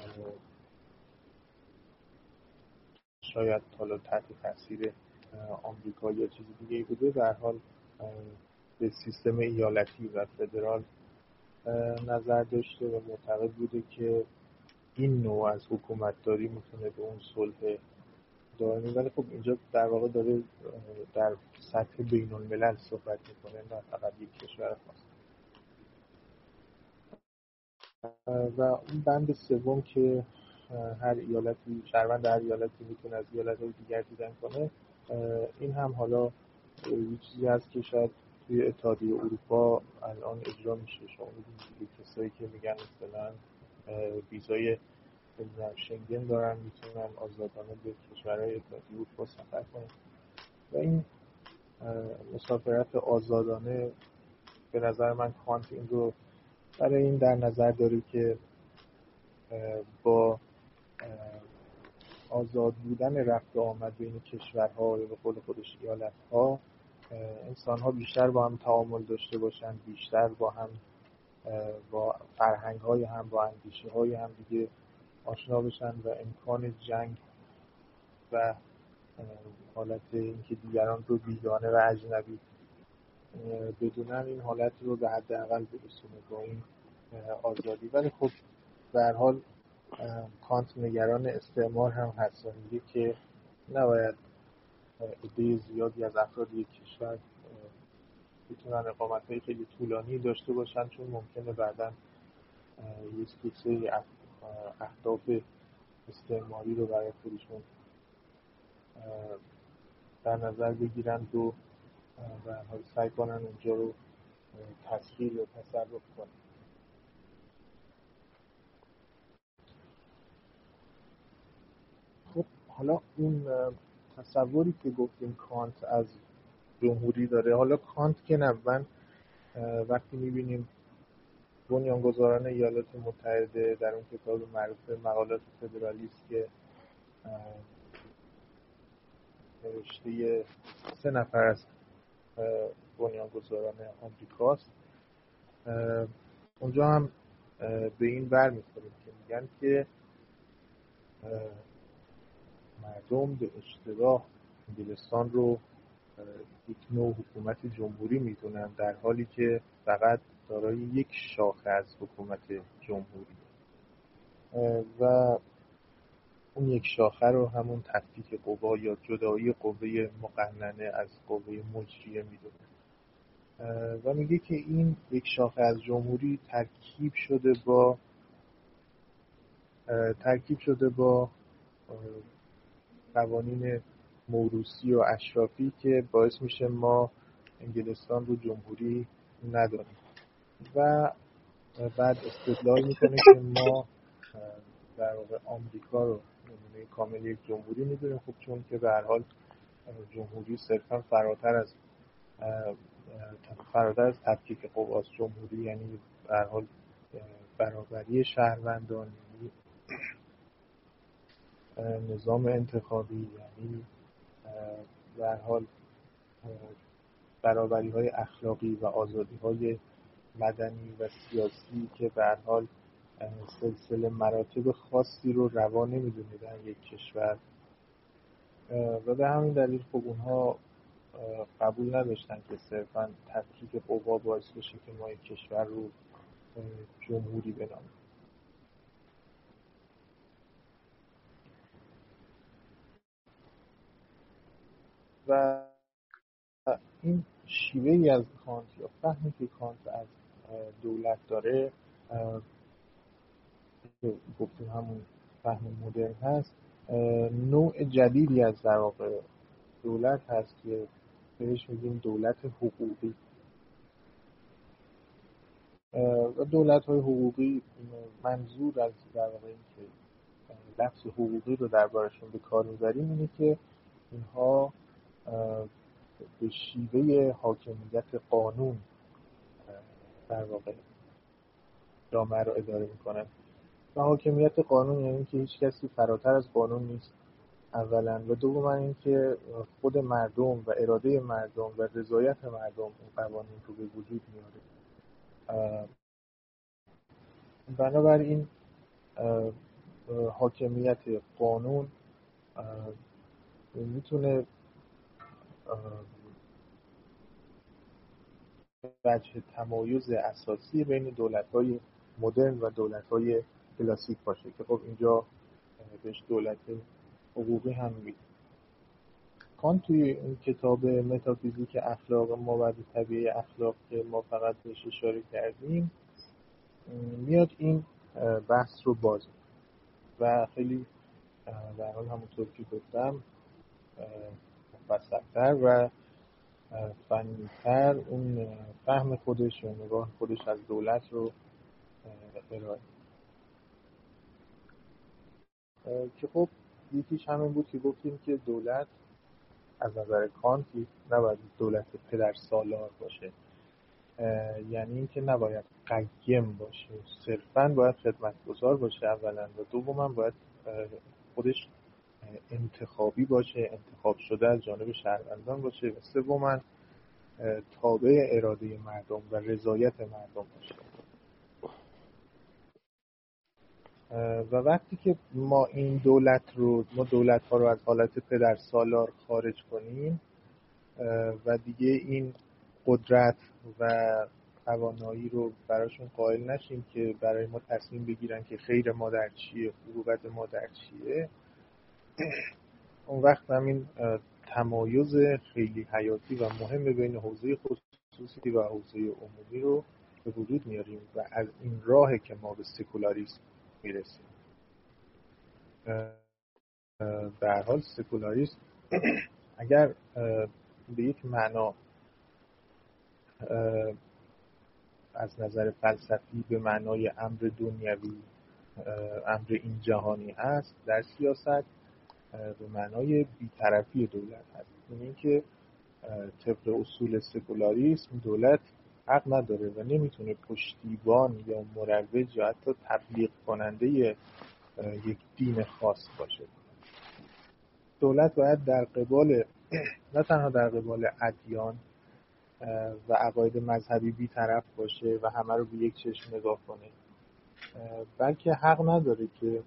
شاید حالا تحت تاثیر آمریکا یا چیز دیگه بوده، به هر حال به سیستم ایالتی و فدرال نظر داشته و معتقد بوده که این نوع از حکومتداری میتونه به اون صلح دائمی، ولی خب اینجا در واقع داره در سطح بین الملل صحبت میکنه نه فقط یک کشور خاص. و اون بند سوم که هر ایالتی شهروند هر ایالتی میتونه از ایالت‌های دیگر دیدن کنه، این هم حالا یه چیزی هست که شاید توی اتحادیه اروپا الان اجرا میشه. شما میدونید کسایی که میگن مثلا ویزای شنگن دارن میتونن آزادانه به کشورهای اتحادیه اروپا سفر کنن و این مسافرت آزادانه به نظر من کانت این رو برای این در نظر داره که با آزاد بودن رفت و آمد بین کشورها یا به قول خودش ایالت‌ها انسان‌ها بیشتر با هم تعامل داشته باشن، بیشتر با هم با فرهنگ‌های هم با اندیشه‌های هم دیگه آشنا بشن و امکان جنگ و حالت اینکه دیگران رو بیگانه و اجنبی بدونن این حالت رو به حداقل برسونه با این آزادی. ولی خب به هر حال کانت نگران استعمار هم هست و میگه که نباید عده زیادی از افراد یک کشور بتونن اقامت‌های خیلی طولانی داشته باشن چون ممکنه بعداً یک سری اهداف استعماری رو برای خودشون در نظر بگیرند و و حال سعی کنن اونجا رو تسخیر یا تصرف کنن. خب حالا اون تصوری که گفتیم کانت از جمهوری داره، حالا کانت که نه، من وقتی میبینیم بنیانگذاران ایالات متحده در اون کتاب معروف مقالات فدرالیست که نوشته سه نفر از بنیانگذاران آمریکاست، اونجا هم به این بر میخوریم که میگن که مردم به اشتباه انگلستان رو یک نوع حکومت جمهوری میدونن، در حالی که فقط دارای یک شاخه از حکومت جمهوری و اون یک شاخه رو همون تفکیک قوا یا جدایی قوه مقننه از قوه مجریه میدونه و میگه که این یک شاخه از جمهوری ترکیب شده با ترکیب شده با قوانین موروثی و اشرافی که باعث میشه ما انگلستان رو جمهوری نداریم و بعد استدلال میکنه که ما در واقع آمریکا رو نمونه کامل یک جمهوری میدونیم. خب چون که به هر حال جمهوری صرفا فراتر از فراتر از تفکیک قواست، جمهوری یعنی به هر حال برابری شهروندان، یعنی نظام انتخابی، یعنی به هر حال برابری های اخلاقی و آزادی های مدنی و سیاسی که به هر حال سلسله مراتب خاصی رو روا نمیدونه در یک کشور و به همین دلیل خب اونها قبول نداشتن که صرفا تفکیک قوا باعث بشه که ما یک کشور رو جمهوری بنامیم. و این شیوه ای از کانت یا فهمی که کانت از دولت داره، گفتیم همون فهم مدرن هست، نوع جدیدی از در واقع دولت هست که بهش میگیم دولت حقوقی. و دولت های حقوقی منظور از در واقع این که لفظ حقوقی رو دربارشون به کار میبریم اینه که اینها به شیوه حاکمیت قانون در واقع جامعه رو اداره میکنن و حاکمیت قانون یعنی که هیچ کسی فراتر از قانون نیست اولا، و دوما این که خود مردم و اراده مردم و رضایت مردم این قوانین رو به وجود میاره. بنابراین حاکمیت قانون میتونه وجه تمایز اساسی بین دولت‌های مدرن و دولت‌های کلاسیک باشه که خب اینجا بهش دولت حقوقی هم میگه. کانت توی این کتاب متافیزیک اخلاق ما و طبیعه اخلاق که ما فقط بهش اشاره کردیم میاد این بحث رو باز و خیلی در حال همونطور که گفتم مفصل‌تر و فنی‌تر اون فهم خودش و نگاه خودش از دولت رو ارائه که خب یکیش همین بود که گفتیم که دولت از نظر کانتی نباید دولت پدر سالار باشه، یعنی اینکه نباید قیم باشه، صرفاً باید خدمتگزار باشه اولا و دوما باید خودش انتخابی باشه، انتخاب شده از جانب شهروندان باشه و سوما تابع اراده مردم و رضایت مردم باشه. و وقتی که ما این دولت رو ما دولت ها رو از حالت پدر سالار خارج کنیم و دیگه این قدرت و توانایی رو براشون قائل نشیم که برای ما تصمیم بگیرن که خیر ما در چیه، حقوقت ما در چیه، اون وقت همین تمایز خیلی حیاتی و مهم بین حوزه خصوصی و حوزه عمومی رو به وجود میاریم و از این راهه که ما به سکولاریسم میرسیم. به هر حال سکولاریسم اگر به یک معنا از نظر فلسفی به معنای امر دنیوی، امر این جهانی هست، در سیاست به معنای بی‌طرفی دولت هست. یعنی اینکه طبق اصول سکولاریسم دولت حق نداره و نمیتونه پشتیبان یا مروج یا حتی تبلیغ کننده یک دین خاص باشه. دولت باید در قبال نه تنها در قبال ادیان و عقاید مذهبی بی‌طرف باشه و همه رو به یک چشم نگاه کنه، بلکه حق نداره که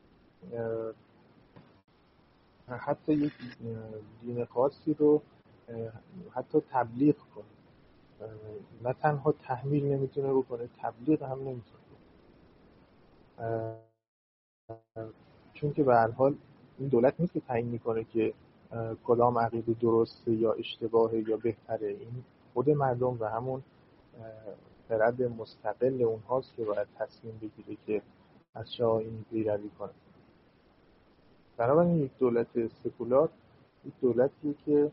حتی یک دین خاصی رو حتی تبلیغ کنه. نه تنها تحمیل نمیتونه بکنه، تبلیغ هم نمیتونه، چون که به هر حال این دولت نیست که تعیین میکنه که کدام عقیده درسته یا اشتباهه یا بهتره. این خود مردم و همون خرد مستقل اونهاست که باید تصمیم بگیره که از چه آیینی پیروی کنه. بنابراین یک دولت سکولار یک دولتیه که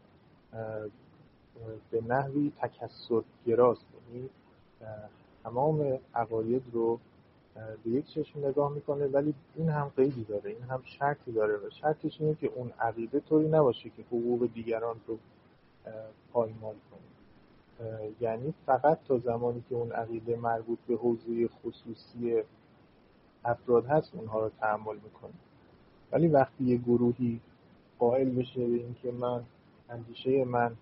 به نحوی تکثرگراست، یعنی تمام عقاید رو به یک چشم نگاه میکنه، ولی این هم قیدی داره، این هم شرطی داره و شرطش اینه که اون عقیده طوری نباشه که حقوق دیگران رو پایمال کنه. یعنی فقط تا زمانی که اون عقیده مربوط به حوزه خصوصی افراد هست اونها رو تحمل میکنه. ولی وقتی یه گروهی قائل بشه به این که من اندیشه من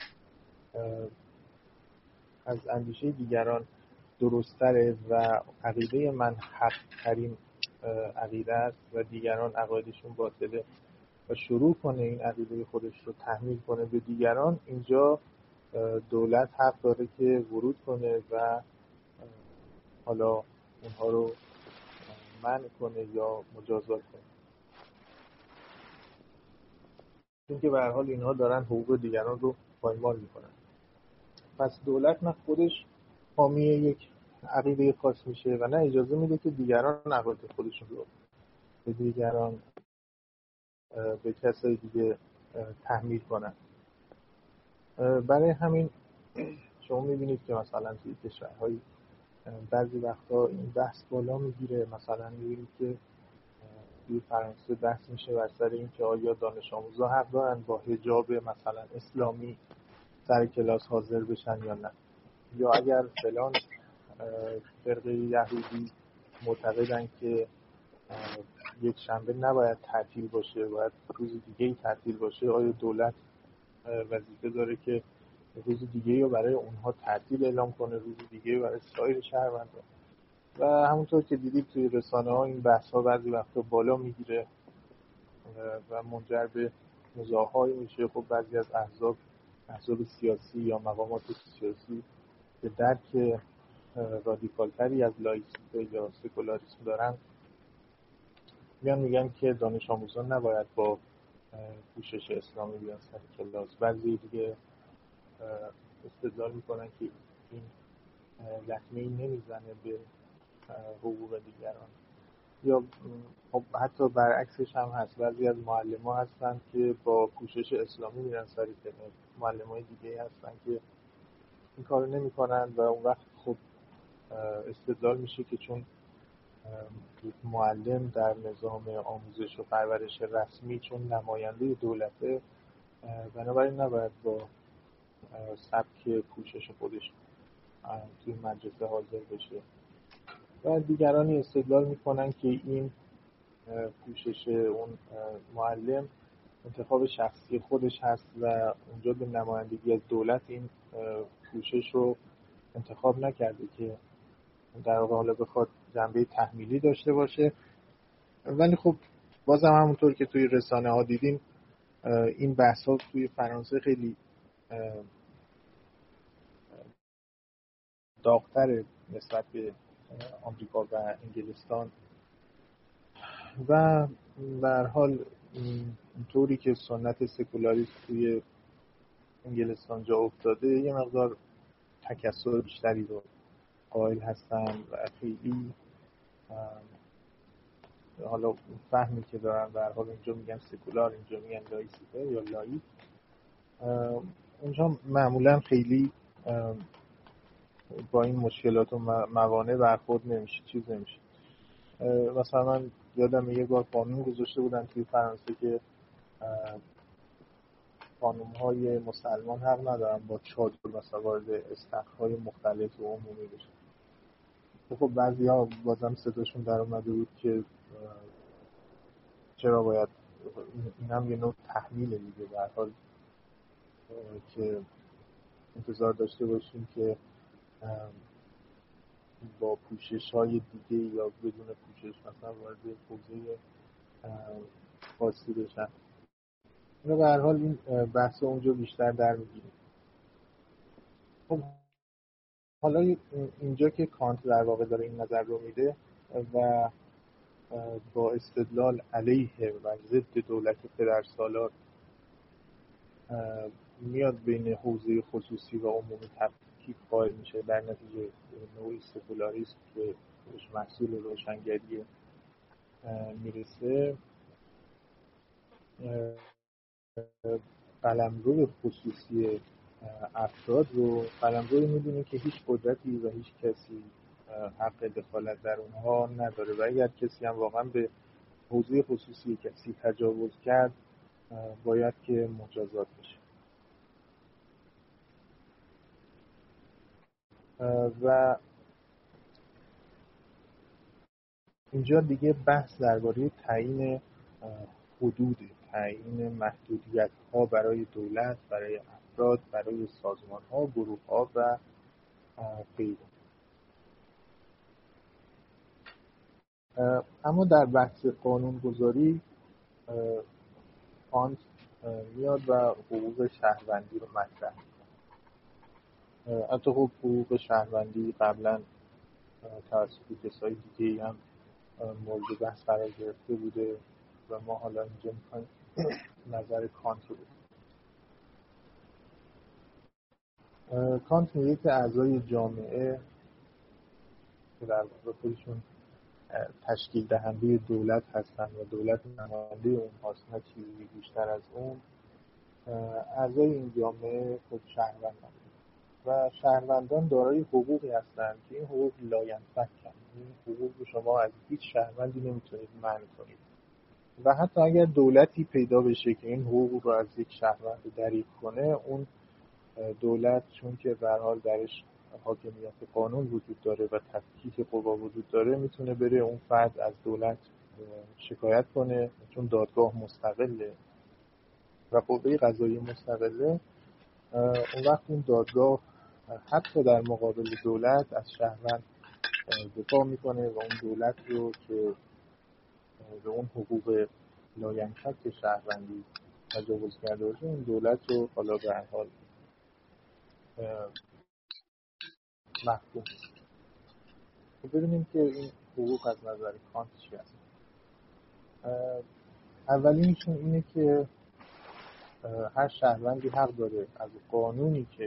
از اندیشه دیگران درست‌تره و عقیده من حق ترین عقیده است و دیگران عقایدشون باطله و شروع کنه این عقیده خودش رو تحمیل کنه به دیگران، اینجا دولت حق داره که ورود کنه و حالا اونها رو منع کنه یا مجازات کنه، چون که به هر حال اینها دارن حقوق دیگران رو پایمال میکنن. پس دولت نه خودش حامی یک عقیده خاص میشه و نه اجازه میده که دیگران عقاید خودشون رو به دیگران به کسای دیگه تحمیل کنن. برای همین شما میبینید که مثلا توی کشورهای بعضی وقتا این بحث بالا میگیره. مثلا میبینید که توی فرانسه بحث میشه بر سر این که آیا دانش آموزا حق دارن با حجاب مثلا اسلامی سر کلاس حاضر بشن یا نه، یا اگر فلان فرقه یهودی معتقدن که یک شنبه نباید تعطیل باشه، باید روز دیگه‌ای تعطیل باشه، آیا دولت وظیفه داره که روز دیگه‌ای رو برای اونها تعطیل اعلام کنه، روز دیگه‌ای برای سایر شهروندان؟ و همونطور که دیدید توی رسانه‌ها این بحث‌ها بعضی وقتا بالا میگیره و منجر به نزاع‌های میشه. خب بعضی از احزاب احزاب سیاسی یا مقامات سیاسی که درک رادیکالتری از لایسیته یا سکولاریسم دارن میان میگن که دانش آموزان نباید با پوشش اسلامی بیان سر کلاس. بعضی دیگه استدلال میکنن که این لطمه‌ای نمیزنه به حقوق دیگران. یا خب حتی برعکسش هم هست، بعضی از معلم‌ها هستن که با پوشش اسلامی میرن سر کلاس، معلم‌های دیگه هستن که این کارو نمی‌کنن و اون وقت خب استدلال میشه که چون یک معلم در نظام آموزش و پرورش رسمی چون نماینده دولته، بنابراین نباید با سبک پوشش خودش توی مدرسه حاضر بشه. و دیگرانی استدلال میکنن که این پوشش اون معلم انتخاب شخصی خودش هست و اونجا به نمایندگی از دولت این پوشش رو انتخاب نکرده که در واقع حالا بخواد جنبه تحمیلی داشته باشه. ولی خب بازم همونطور که توی رسانه ها دیدین این بحث ها توی فرانسه خیلی داغ‌تر نسبت به آمریکا و انگلستان و در حال اینطوری که سنت سکولاریسم توی انگلستان جا افتاده یه مقدار تکثر بیشتری رو قائل هستن و خیلی حالا فهمی که دارن در حال اینجا میگن سکولار، اینجا میگن لایسیته یا لایک. اونجا معمولا خیلی با این مشکلات و موانع برخورد نمیشه، چیز نمیشه. مثلا من یادم یه بار قانون گذاشته بودن توی فرانسه که خانم‌های مسلمان حق ندارن با چادر مثلا وارد استخرهای مختلف و عمومی بشن. خب بعضی‌ها بازم صداشون در اومده بود که چرا باید، این هم یه نوع تحمیل دیگه، به هر حال که انتظار داشته باشیم که با پوشش‌های دیگه یا بدون پوشش مثلا وارد حوزه خاصی بشن. اینو به هر حال این بحث اونجا بیشتر در میگیریم. خب حالا اینجا که کانت در واقع داره این نظر رو میده و با استدلال علیه و ضد دولت پدرسالار میاد بین حوزه خصوصی و عمومی تفکیک قائل میشه، در نتیجه نوعی سکولاریسم که بهش محصول روشنگری میرسه، قلمرو خصوصی افراد رو قلمروی میدونه که هیچ قدرتی و هیچ کسی حق دخالت در اونها نداره و اگر کسی هم واقعا به حوزه خصوصی کسی تجاوز کرد باید که مجازات بشه. و اینجا دیگه بحث درباره تعیین حدود، تعیین محدودیت ها برای دولت، برای افراد، برای سازمان ها، گروه ها و غیره. اما در بحث قانونگذاری کانت میاد و حقوق شهروندی رو مطرح می‌کنه. حتی خب حقوق شهروندی قبلا توسط کسای دیگه هم مورد بحث قرار گرفته بوده و ما حالا اینجا می‌خوایم نظر کانت رو بگیم. کانت میگه که اعضای جامعه که در واقع خودشون تشکیل دهنده دولت هستن و دولت نماینده اونهاست، نه چیزی بیشتر از اون، اعضای این جامعه خود شهروندان و شهروندان دارای حقوقی هستند که این حقوق لاینفکن، این حقوق رو شما از هیچ شهروندی نمیتونید منع کنید و حتی اگر دولتی پیدا بشه که این حقوق رو از یک شهروند دریغ کنه، اون دولت چون که به هر حال درش حاکمیت قانون وجود داره و تفکیک قوا وجود داره، میتونه بره اون فرد از دولت شکایت کنه، چون دادگاه مستقله و قوه قضاییه مستقله. اون وقت این دادگاه حتی در مقابل دولت از شهروند دفاع میکنه و اون دولت رو که به اون حقوق لاینفک شهروندی تجاوز کرده باشه، اون دولت رو حالا به هر حال محکوم. ببینیم که این حقوق از نظر کانت چی هست. اولینشون اینه که هر شهروندی حق داره از قانونی که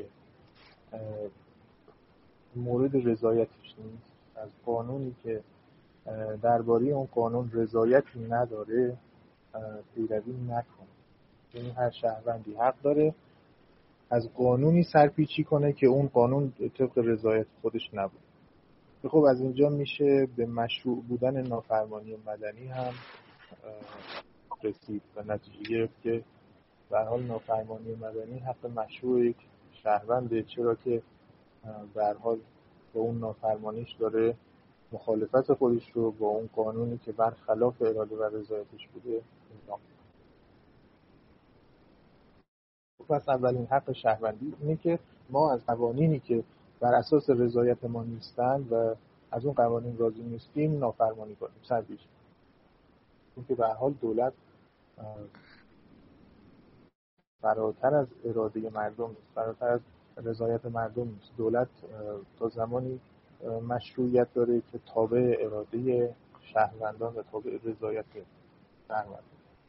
مورد رضایتش نیست، از قانونی که درباره اون قانون رضایتی نداره پیروی نکنه. یعنی هر شهروندی حق داره از قانونی سرپیچی کنه که اون قانون طبق رضایت خودش نبود. خب از اینجا میشه به مشروع بودن نافرمانی مدنی هم رسید و نتیجه گرفت که به هر حال نافرمانی مدنی حق مشروع یک شهرونده، چرا که به هر حال با اون نافرمانیش داره مخالفت خودش رو با اون قانونی که برخلاف اراده و رضایتش بوده انجام میده. پس اولین حق شهروندی اینه که ما از قوانینی که بر اساس رضایت ما نیستند و از اون قوانین راضی نیستیم نافرمانی کنیم، سرپیچی کنیم. چون که به هر حال دولت فراتر از اراده مردم نیست، فراتر از رضایت مردم نیست. دولت تا زمانی مشروعیت داره که تابع اراده شهروندان و تابع رضایت شهروندان.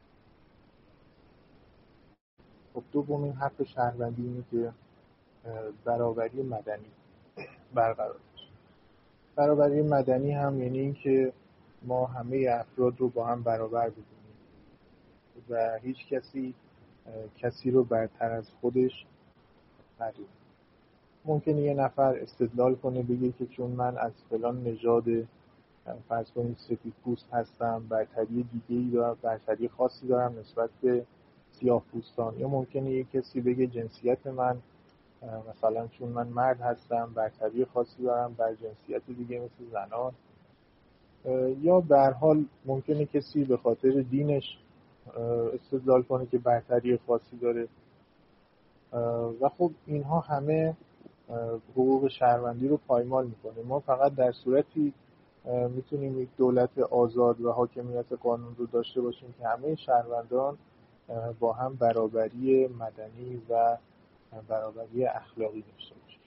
خب دومین حق شهروندی اینه که برابری مدنی برقرار بشه. برابری مدنی هم یعنی این که ما همه افراد رو با هم برابر بدونیم و هیچ کسی کسی رو برتر از خودش ندونه. ممکنه یه نفر استدلال کنه بگه که چون من از فلان نژاد فرض کنید سفید پوست هستم برتری دیگه‌ای دارم، برتری خاصی دارم نسبت به سیاه پوستان. یا ممکنه یه کسی بگه جنسیت من مثلا چون من مرد هستم برتری خاصی دارم بر جنسیت دیگه مثل زنان. یا به هر حال ممکنه کسی به خاطر دینش استدلال کنه که برتری خاصی داره. و خب اینها همه حقوق شهروندی رو پایمال میکنه. ما فقط در صورتی میتونیم یک دولت آزاد و حاکمیت قانون رو داشته باشیم که همه شهروندان با هم برابری مدنی و برابری اخلاقی داشته باشیم.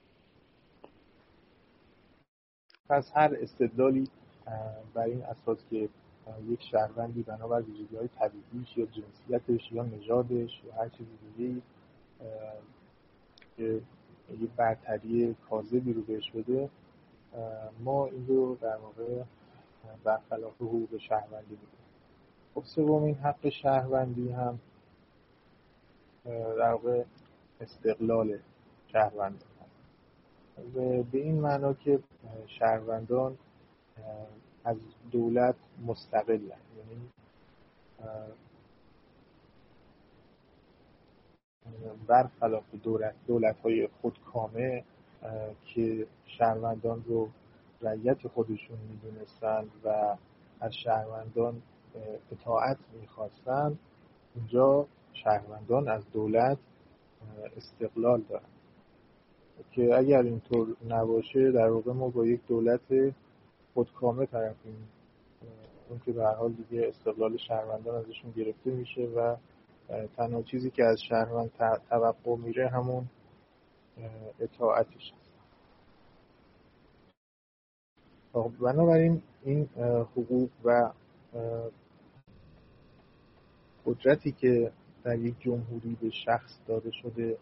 پس هر استدلالی بر این اساس که یک شهروندی بنابر ویژگی‌های طبیعیش یا جنسیتش یا نژادش یا هر چیز دیگه‌ای که یه برتری کاذبی رو بهش بده، ما این رو در واقع برخلاف حقوق شهروندی می‌کنیم. خب سومین حق شهروندی هم در واقع استقلال شهروندان هست. به این معنا که شهروندان از دولت مستقلن، یعنی برخلاف دولت دولت‌های خودکامه که شهروندان رو رعیت خودشون می‌دونستند و از شهروندان اطاعت می‌خواستند، اینجا شهروندان از دولت استقلال دارن که اگر اینطور نباشه در واقع ما با یک دولت خودکامه طرفیم، اون که به هر حال دیگه استقلال شهروندان ازشون گرفته میشه و تنها چیزی که از شهروند توقع میره همون اطاعتش هست. بنابراین این حقوق و قدرتی که در یک جمهوری به شخص داده شده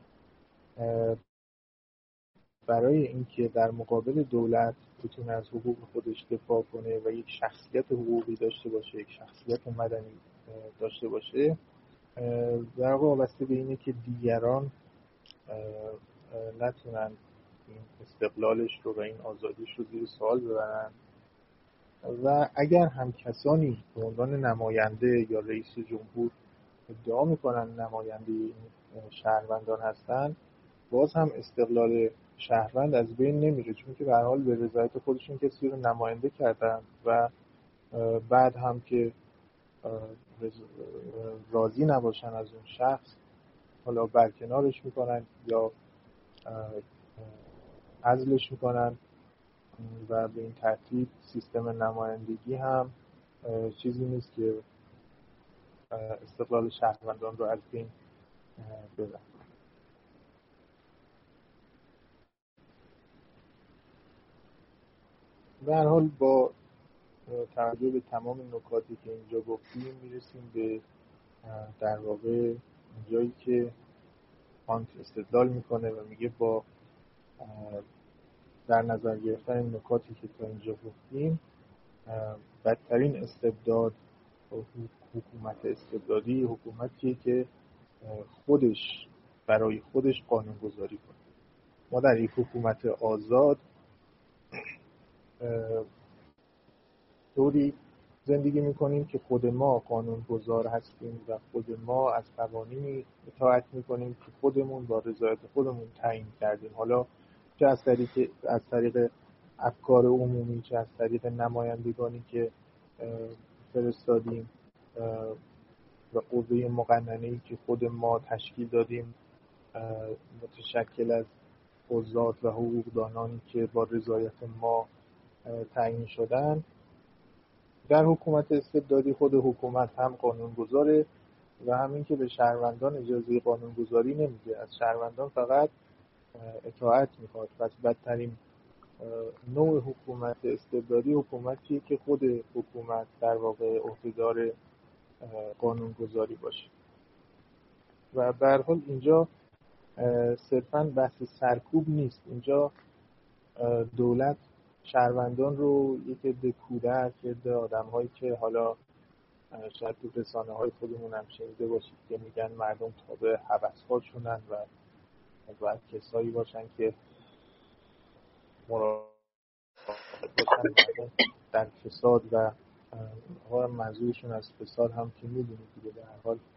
برای اینکه در مقابل دولت بتونه از حقوق خودش دفاع کنه و یک شخصیت حقوقی داشته باشه، یک شخصیت مدنی داشته باشه، در واقع وابسته به اینه که دیگران نتونن این استقلالش رو و این آزادیش رو زیر سوال ببرن و اگر هم کسانی به عنوان نماینده یا رئیس جمهور ادعا میکنن نماینده این شهروندان هستن، باز هم استقلال شهروند از بین نمیره، چون که به هر حال به رضایت خودشون کسی رو نماینده کردن و بعد هم که راضی نباشن از اون شخص حالا برکنارش میکنن یا عزلش میکنن و به این ترتیب سیستم نمایندگی هم چیزی نیست که استقلال شهروندان رو از بین ببره. به هر حال با توجه به تمام نکاتی که اینجا گفتیم میرسیم به در واقع جایی که کانت استدلال میکنه و میگه با در نظر گرفتن این نکاتی که تا اینجا گفتیم بدترین استبداد حکومت استبدادی حکومتیه که خودش برای خودش قانون گذاری کنه. ما در یک حکومت آزاد طوری زندگی میکنیم که خود ما قانون گذار هستیم و خود ما از قوانینی اطاعت میکنیم که خودمون با رضایت خودمون تعیین کردیم، حالا چه از طریق از طریق افکار عمومی چه از طریق نمایندگانی که فرستادیم و قوه مقننه‌ای که خود ما تشکیل دادیم متشکل از قضات و حقوقدانانی که با رضایت ما تعیین شدن. در حکومت استبدادی خود حکومت هم قانونگذاره و همین که به شهروندان اجازه قانونگذاری نمیده، از شهروندان فقط اطاعت میخواد. پس بدترین نوع حکومت استبدادی حکومتیه که خود حکومت در واقع عهدهدار قانونگذاری باشه. و به هر حال اینجا صرفاً بحث سرکوب نیست، اینجا دولت شهروندان رو یک عده کودک، یک عده آدم‌هایی که حالا شاید تو رسانه‌های خودمون هم شنیده باشید که میگن مردم تابع هوس‌هاشونن و باید کسایی باشن که مراقب باشن مردم در فساد و اه، منظورشون از فساد هم که میدونید دیگه، به هر حال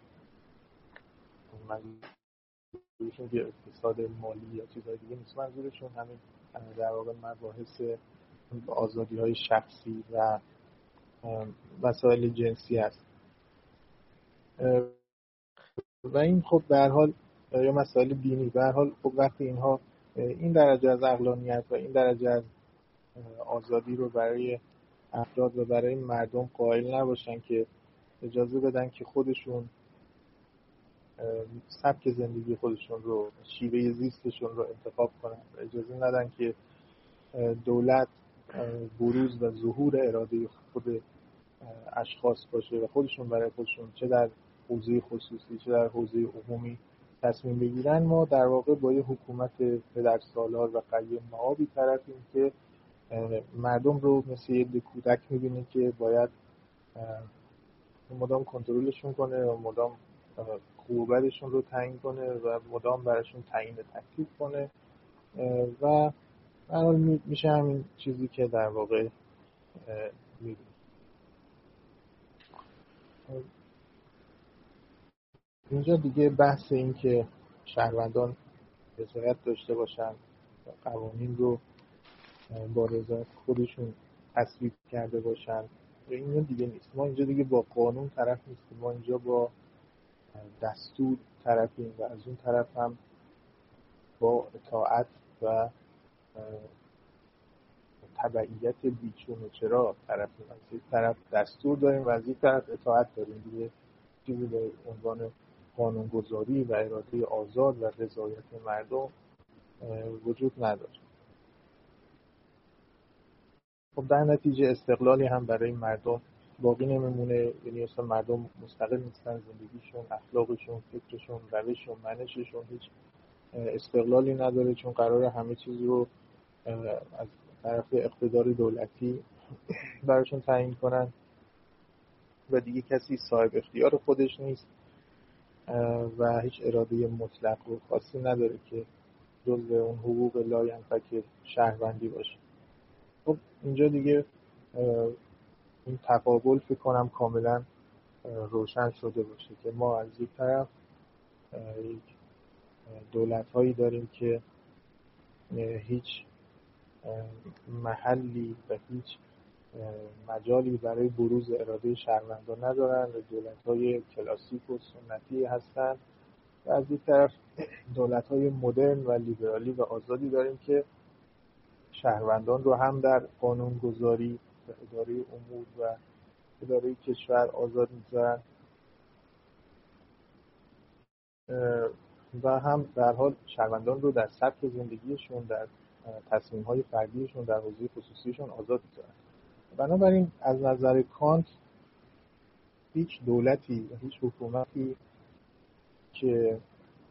منظورشون که فساد مالی یا چیزهای دیگه نیست، منظورشون همین اه، در واقع مباحث آزادی های شخصی و اه، مسائل جنسی است. اه، و این خب به هر حال یا مسائل دینی، به هر حال خب وقتی اینها این درجه از عقلانیت و این درجه از آزادی رو برای افراد و برای مردم قائل نباشن که اجازه بدن که خودشون سبک زندگی خودشون رو، شیوه زیستشون رو انتخاب کنن، اجازه ندن که دولت بروز و ظهور اراده خود اشخاص باشه و خودشون برای خودشون چه در حوزه خصوصی چه در حوزه عمومی تصمیم بگیرن. ما در واقع با یه حکومت پدرسالار و قیم معابی طرفیم که مردم رو مثل یه کودک می‌بینه که باید مدام کنترلشون کنه و مدام خوبشون رو تعیین کنه و مدام براشون تعیین تکلیف کنه و الان میشه همین چیزی که در واقع می‌بینیم. اینجا دیگه بحث این که شهروندان رضایت داشته باشن قوانین رو با رضایت خودشون تصویب کرده باشن این دیگه نیست. ما اینجا دیگه با قانون طرف نیستیم، ما اینجا با دستور طرفیم و از اون طرف هم با اطاعت و تبعیت بیچون و چرا طرفیم. از یک طرف دستور داریم و از یک طرف اطاعت داریم، دیگه چیزی به عنوان قانونگذاری و اراده آزاد و رضایت مردم وجود نداره. خب در نتیجه استقلالی هم برای مردم باقی نمیمونه، یعنی اصلا مردم مستقل نیستن، زندگیشون، اخلاقشون، فکرشون، روششون، منششون هیچ استقلالی نداره، چون قراره همه چیز رو از طرف اقتدار دولتی براشون تعیین کنن و دیگه کسی صاحب اختیار خودش نیست و هیچ اراده مطلق و خاصی نداره که جزء اون حقوق لاینفک شهروندی باشه. خب اینجا دیگه این تقابل فکر کنم کاملا روشن شده باشه که ما از یک طرف یک دولت هایی داریم که هیچ محلی و هیچ مجالی برای بروز اراده شهروندان ندارن و دولت های کلاسیک و سنتی هستن و از یک طرف دولت های مدرن و لیبرالی و آزادی داریم که شهروندان رو هم در قانونگذاری و اداره امور و اداره کشور آزاد می‌ذارن و هم در حال شهروندان رو در سبک زندگیشون، در تصمیم‌های فردیشون، در حوزه خصوصیشون آزاد می‌ذارن. بنابراین از نظر کانت هیچ دولتی و هیچ حکومتی که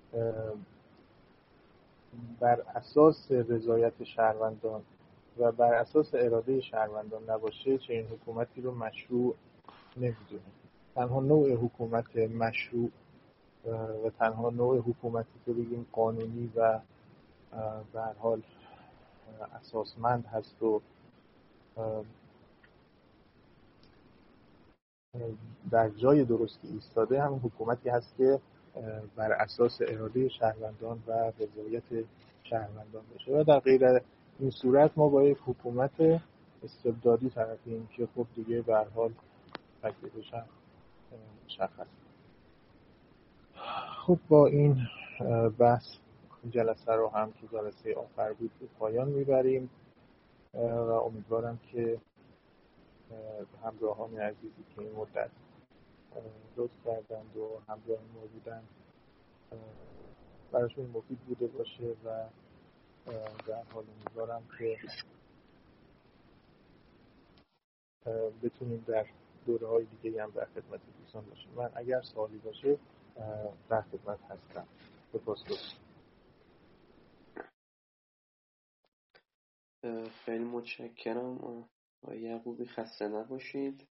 بر اساس رضایت شهروندان و بر اساس اراده شهروندان نباشه چه این حکومتی رو مشروع نمی‌دونه. تنها نوع حکومت مشروع و تنها نوع حکومتی که بگیم قانونی و به هر حال اساسمند هست و در جای درستی ایستاده همین حکومتی هست که بر اساس اراده شهروندان و رضایت شهروندان باشه و در غیر این صورت ما با یک حکومت استبدادی طرفیم که خب دیگه به هر حال تکلیفش هم مشخص. خب با این بحث جلسه رو هم که جلسه آخر بود به پایان میبریم و امیدوارم که همراهان عزیزی که این مدت لطف کردند و همراه ما بودند براشون مفید بوده باشه و در حال امیدوارم که بتونیم در دوره‌های دیگه هم در خدمت دوستان باشیم. من اگر سوالی باشه در خدمت هستم. سپاسگزارم. خیلی متشکرم آقای یعقوبی، خسته نباشید.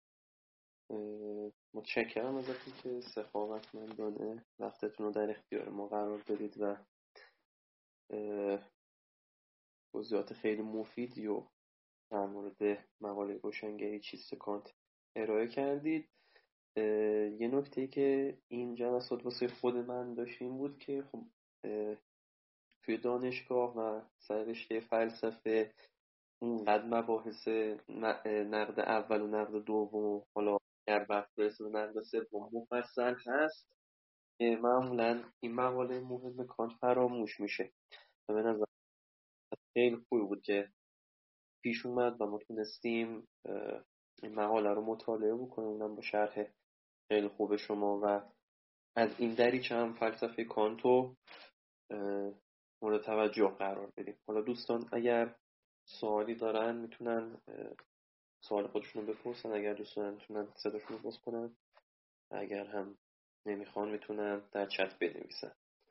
متشکرم ازتون که سخاوتمندانه وقتتون رو در اختیار ما قرار دادید و توضیحات خیلی مفیدی و در مورد مقاله روشنگری چیست کانت ارائه کردید. یه نکته که این جلسات واسه خود من داشت این بود که خب توی دانشگاه و سر رشته فلسفه اونقدر مباحث نقد اول و نقد دوم، حالا اگر بحث برسه به نقد سوم مفصل هست، معمولا این مقاله مهم کانت فراموش میشه و به نظر خیلی خوبی بود که پیش اومد و ما تونستیم این مقاله رو مطالعه بکنیم، اونم با شرح خیلی خوب شما و از این دریچه هم فلسفه کانتو مورد توجه قرار بدیم. حالا دوستان اگر سوالی دارن میتونن سوال خودشون رو بپرسن، اگر دوستان میتونن صداشون رو باز کنن، اگر هم نمیخوان میتونن در چت بنویسن.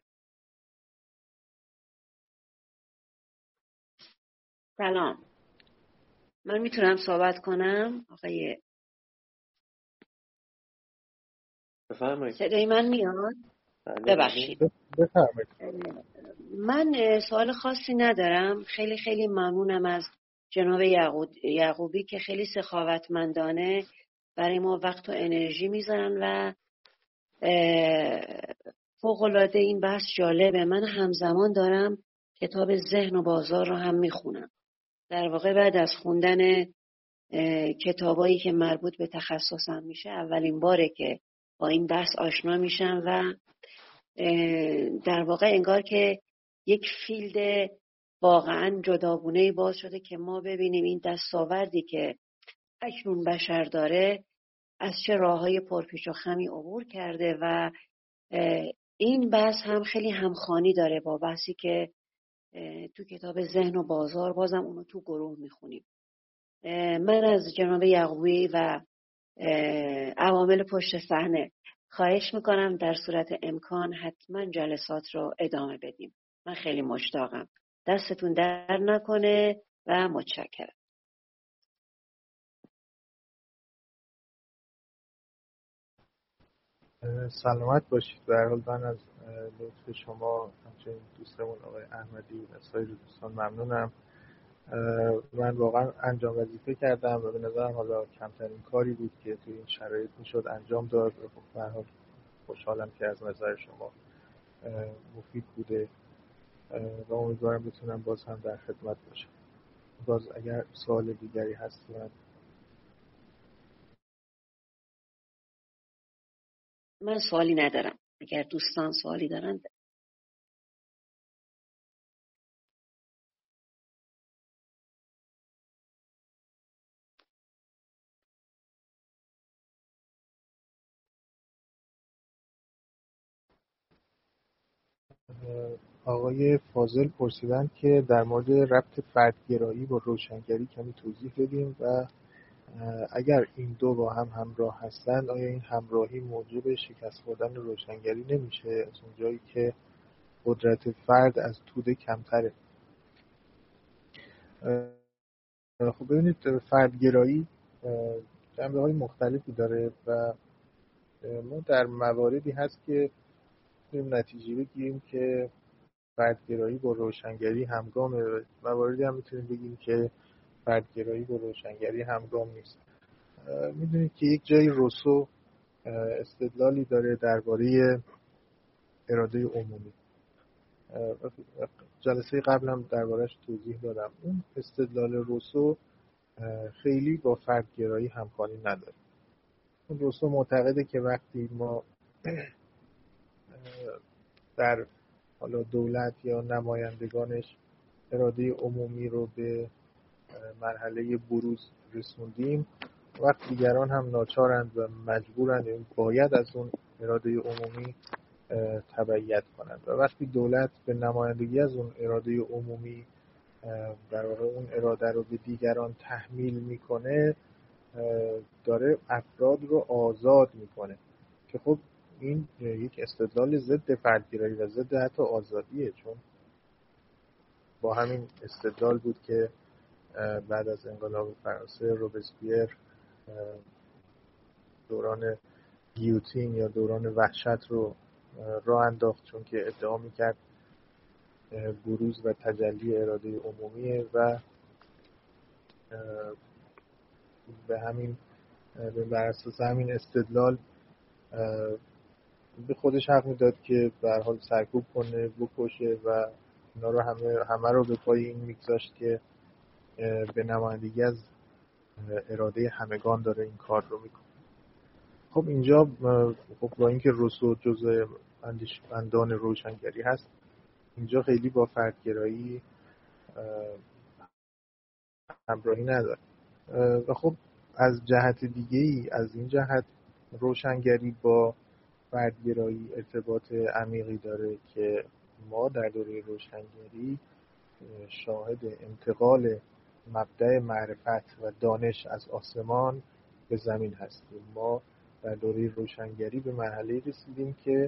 سلام، من میتونم صحبت کنم آقای؟ بفرمایید. صدای من میاد؟ بله ببخشید. بفرمایید. من سوال خاصی ندارم. خیلی خیلی ممنونم از جناب یعقوبی که خیلی سخاوتمندانه برای ما وقت و انرژی میذارن و فوق‌العاده این بحث جالبه. من همزمان دارم کتاب ذهن و بازار رو هم میخونم. در واقع بعد از خوندن کتابایی که مربوط به تخصصم میشه اولین باره که با این بحث آشنا میشم و در واقع انگار که یک فیلد واقعا جداگونه‌ای باز شده که ما ببینیم این دستاوردی که اکنون بشر داره از چه راههای پرپیچ و خمی عبور کرده و این بحث هم خیلی همخوانی داره با بحثی که تو کتاب ذهن و بازار، بازم اونو تو گروه میخونیم. من از جناب یعقوبی و عوامل پشت صحنه خواهش میکنم در صورت امکان حتما جلسات رو ادامه بدیم. من خیلی مشتاقم. دستتون در نکنه و متشکرم. سلامت باشید. به هر حال من از لطف شما همچنین دوستمون آقای احمدی و سایر دوستان ممنونم. من واقعا انجام وظیفه کردم و به نظرم حالا کمترین کاری بود که توی این شرایط میشد انجام داد. به هر حال خوشحالم که از نظر شما مفید بوده و امیدوارم بتونم باز هم در خدمت باشم. باز اگر سوال دیگری هست من من سوالی ندارم. اگر دوستان سوالی دارن. آقای فاضل پرسیدن که در مورد ربط فردگرایی با روشنگری کمی توضیح بدیم و اگر این دو با هم همراه هستند آیا این همراهی موجب شکست خوردن روشنگری نمیشه از اونجایی که قدرت فرد از توده کمتره؟ خب ببینید، فردگرایی جنبه های مختلفی داره و ما در مواردی هست که نتیجه بگیریم که فردگرایی با روشنگری همگامه، مواردی هم میتونیم بگیم که فردگرایی با روشنگری همگام نیست. میدونید که یک جایی روسو استدلالی داره درباره اراده عمومی. جلسه قبل هم درباره‌اش توضیح دادم. اون استدلال روسو خیلی با فردگرایی همخوانی نداره. اون روسو معتقده که وقتی ما در حالا دولت یا نمایندگانش اراده عمومی رو به مرحله بروز رسوندیم، وقت دیگران هم ناچارند و مجبورند، یعنی باید از اون اراده عمومی تبعیت کنند و وقتی دولت به نمایندگی از اون اراده عمومی در واقع اون اراده رو به دیگران تحمیل میکنه داره افراد رو آزاد میکنه که خب این یک استدلال ضد فردگرایی و ضد حتی آزادیه، چون با همین استدلال بود که بعد از انقلاب فرانسه روبسپیر دوران گیوتین یا دوران وحشت رو راه انداخت، چون که ادعا میکرد بروز و تجلی اراده عمومیه و به همین بر اساس همین استدلال به خودش حق میداد که به هر حال سرکوب کنه، بکشه و اینا رو همه همه رو به پای این میگذاشت که به نمایندگی از اراده همگان داره این کار رو میکنه. خب اینجا خب با اینکه روسو جزء اندیشمندان روشنگری هست، اینجا خیلی با فردگرایی همراهی نداره و خب از جهت دیگه ای از این جهت روشنگری با فردگرایی ارتباط عمیقی داره که ما در دوره روشنگری شاهد انتقال مبدأ معرفت و دانش از آسمان به زمین هستیم. ما در دوره روشنگری به مرحله رسیدیم که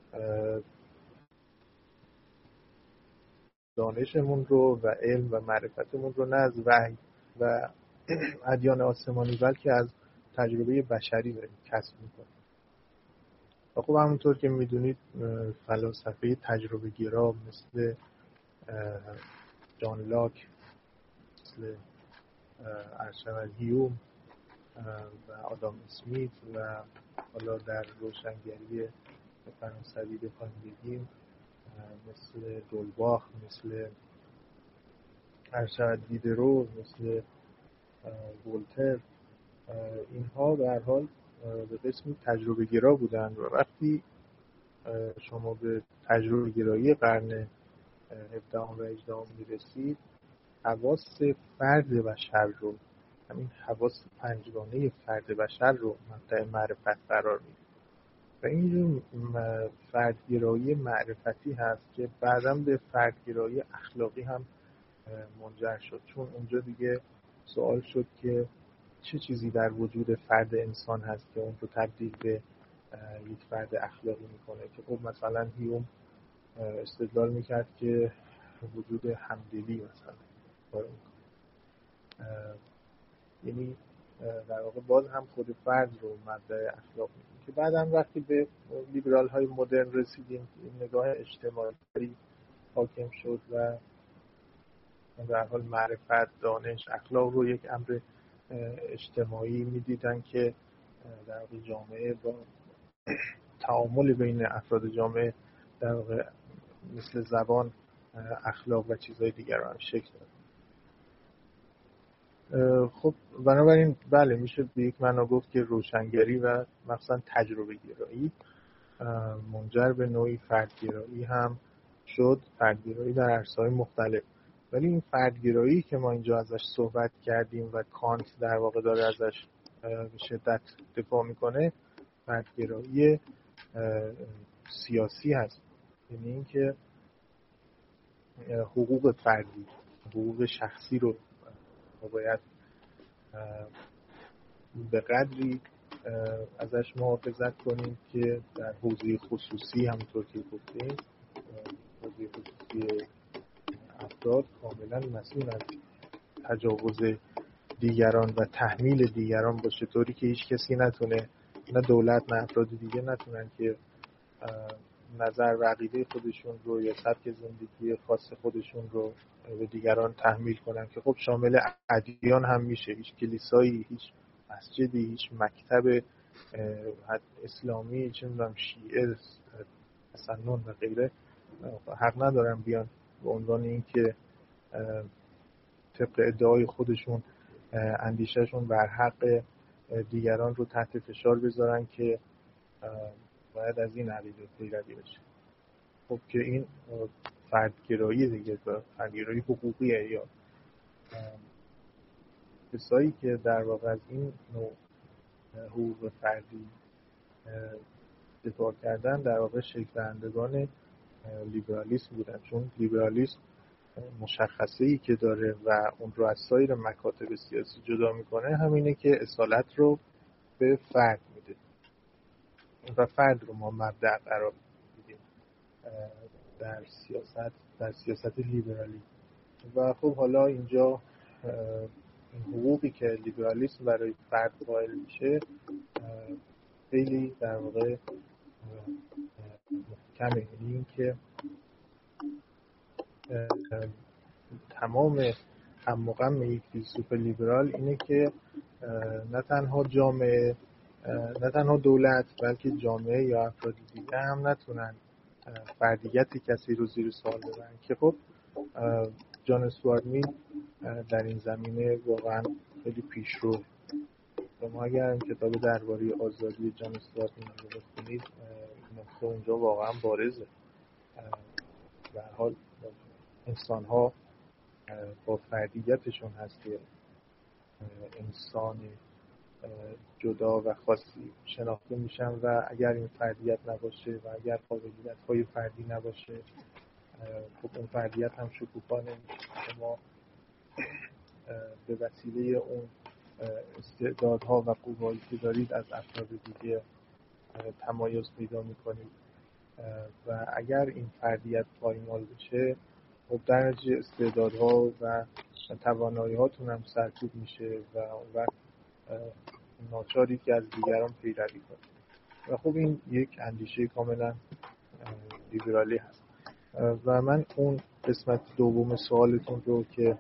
دانشمون رو و علم و معرفتمون رو نه از وحی و ادیان آسمانی بلکه از تجربه بشری داریم کسب میکنیم. و خب همونطور که میدونید فلاسفه تجربه گرا مثل جان لاک، مثل ارشد هیوم و آدام اسمیت و حالا در روشنگری فرانسوی بخوایم بگیم مثل دولباخ، مثل ارشد دیدرو، مثل ولتر، اینها به هر حال به قسمی تجربه گرا بودن و وقتی شما به تجربه گرایی قرن هفدهم و هجدهم میرسید حواس فرد بشر رو، همین حواس پنجگانه فرد بشر رو مبدأ معرفت قرار میده و اینجور فردگرایی معرفتی هست که بعداً به فردگرایی اخلاقی هم منجر شد، چون اونجا دیگه سوال شد که چه چیزی در وجود فرد انسان هست که اون رو تبدیل به یک فرد اخلاقی میکنه. که خب مثلا هیوم استدلال میکرد که وجود همدلی مثلا کار میکنه، یعنی در واقع باز هم خود فرد رو مبدأ اخلاق میکنه که بعد هم وقتی به لیبرال های مدرن رسیدیم این نگاه اجتماعی حاکم شد و در حال معرفت، دانش، اخلاق رو یک امر اجتماعی میدیدن که در واقع جامعه با تعامل بین افراد جامعه در واقع مثل زبان، اخلاق و چیزهای دیگر رو هم شکل داد. خب بنابراین بله میشه به یک معنا گفت که روشنگری و مثلا تجربه گرایی منجر به نوعی فردگرایی هم شد، فردگرایی در عرصه‌های مختلف. ولی این فردگرایی که ما اینجا ازش صحبت کردیم و کانت در واقع داره ازش به شدت دفاع میکنه فردگرایی سیاسی هست، یعنی اینکه حقوق فردی، حقوق شخصی رو باید به قدری ازش محافظت کنیم که در حوزه خصوصی همونطور که گفتیم حوزه خصوصی افراد کاملا مسئول از تجاوز دیگران و تحمیل دیگران باشه، طوری که هیچ کسی نتونه، نه دولت نه افراد دیگه نتونن که نظر و عقیده خودشون رو یا سبک زندگی خاص خودشون رو به دیگران تحمیل کنن که خب شامل ادیان هم میشه. هیچ کلیسایی، هیچ مسجدی، هیچ مکتب اسلامی، چه می‌دونم شیعه، تسنن و غیره حق ندارن بیان به عنوان اینکه طبق ادعای خودشون اندیشهشون بر حق دیگران رو تحت فشار بذارن که باید از این عقیده پیروی بشه. خب که این فردگرایی دیگه، فردگرایی حقوقیه یا کسایی که در واقع از این نوع حقوق فردی دفاع کردن در واقع شکل دهندگان لیبرالیسم بودن، چون لیبرالیسم مشخصه‌ای که داره و اون رو از سایر مکاتب سیاسی جدا میکنه همینه که اصالت رو به فرد میده و فرد رو ما مبدأ قرار میدیم در سیاست در سیاست لیبرالی. و خب حالا اینجا این حقوقی که لیبرالیسم برای فرد قائل میشه خیلی در واقع محکمه، یعنی این که تمام هم و غم یک فیلسوف لیبرال اینه که نه تنها جامعه نه تنها دولت بلکه جامعه یا افراد دیگه هم نتونن فردیت کسی رو زیر سوال ببرن که خب جان استوارت میل در این زمینه واقعا خیلی پیشرو. شما اگر این کتاب درباره آزادی جان استوارت میل رو بخونید این نکته اونجا واقعا بارزه. به هر حال انسان ها با فردیتشون هست که انسان جدا و خاصی شناخته میشن و اگر این فردیت نباشه و اگر قابلیت های فردی نباشه خب اون فردیت هم شکوفا نمیشه. شما به وسیله اون استعدادها و قوایی که دارید از افراد دیگه تمایز پیدا میکنید و اگر این فردیت پایمال بشه خب در نتیجه استعدادها و توانایی هاتون هم سرکوب میشه و اون وقت ناچاری که از دیگران پیروی کنید و خب این یک اندیشه کاملا لیبرالی هست. و من اون قسمت دوم سوالتون رو که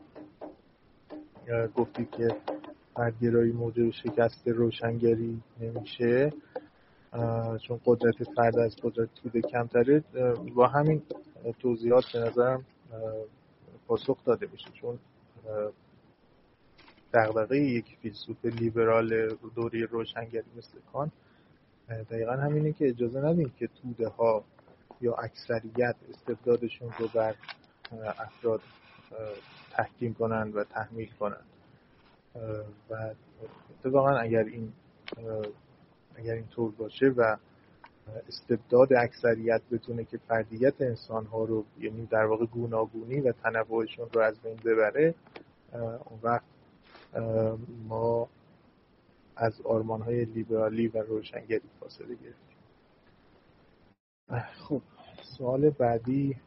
گفتید که فردگرایی موجب شکست روشنگری نمیشه چون قدرت فرد از قدرت توده کمتره، با همین توضیحات به نظرم پاسخ داده میشه. چون دغدغه یک فیلسوف لیبرال دوره روشنگری مثل کانت دقیقا همینه که اجازه ندیم که توده ها یا اکثریت استبدادشون رو بر افراد تحکیم کنند و تحمیل کنند و اتفاقا اگر این اگر این طور باشه و استبداد اکثریت بتونه که فردیت انسان ها رو یعنی در واقع گوناگونی و تنوعشون رو از بین ببره، اون وقت ما از آرمان های لیبرالی و روشنگری فاصله گرفتیم. خب سوال بعدی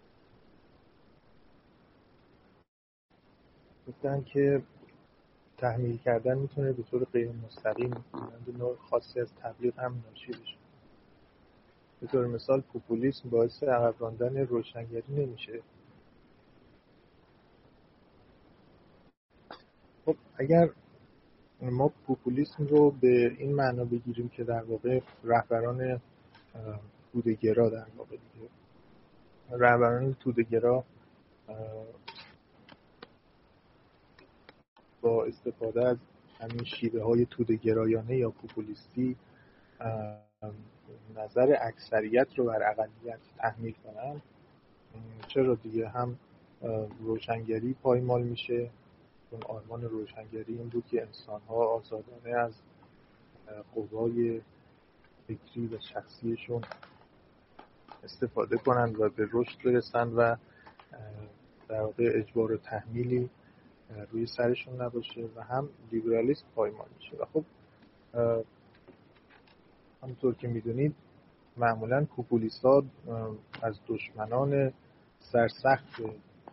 گفتن که تحمیل کردن میتونه به طور غیر مستقیم به نوع خاصی از تبلیغ هم ناشی بشه. به طور مثال پوپولیسم باعث عقب راندن روشنگری نمیشه. خب اگر ما پوپولیسم رو به این معنا بگیریم که در واقع رهبران توده‌گرا در واقع دیگه رهبران توده‌گرا با استفاده از همین شیوه های توده‌گرایانه یا پوپولیستی نظر اکثریت رو بر اقلیت تحمیل کنن، چرا دیگه هم روشنگری پایمال میشه. چون آرمان روشنگری این بود که انسان‌ها آزادانه از قوای فکری و شخصیشون استفاده کنند و به رشد برسن و در واقع اجبار و تحمیلی روی سرشون نباشه و هم لیبرالیسم پایمال میشه. و خب همونطور که میدونید معمولاً پوپولیست‌ها از دشمنان سرسخت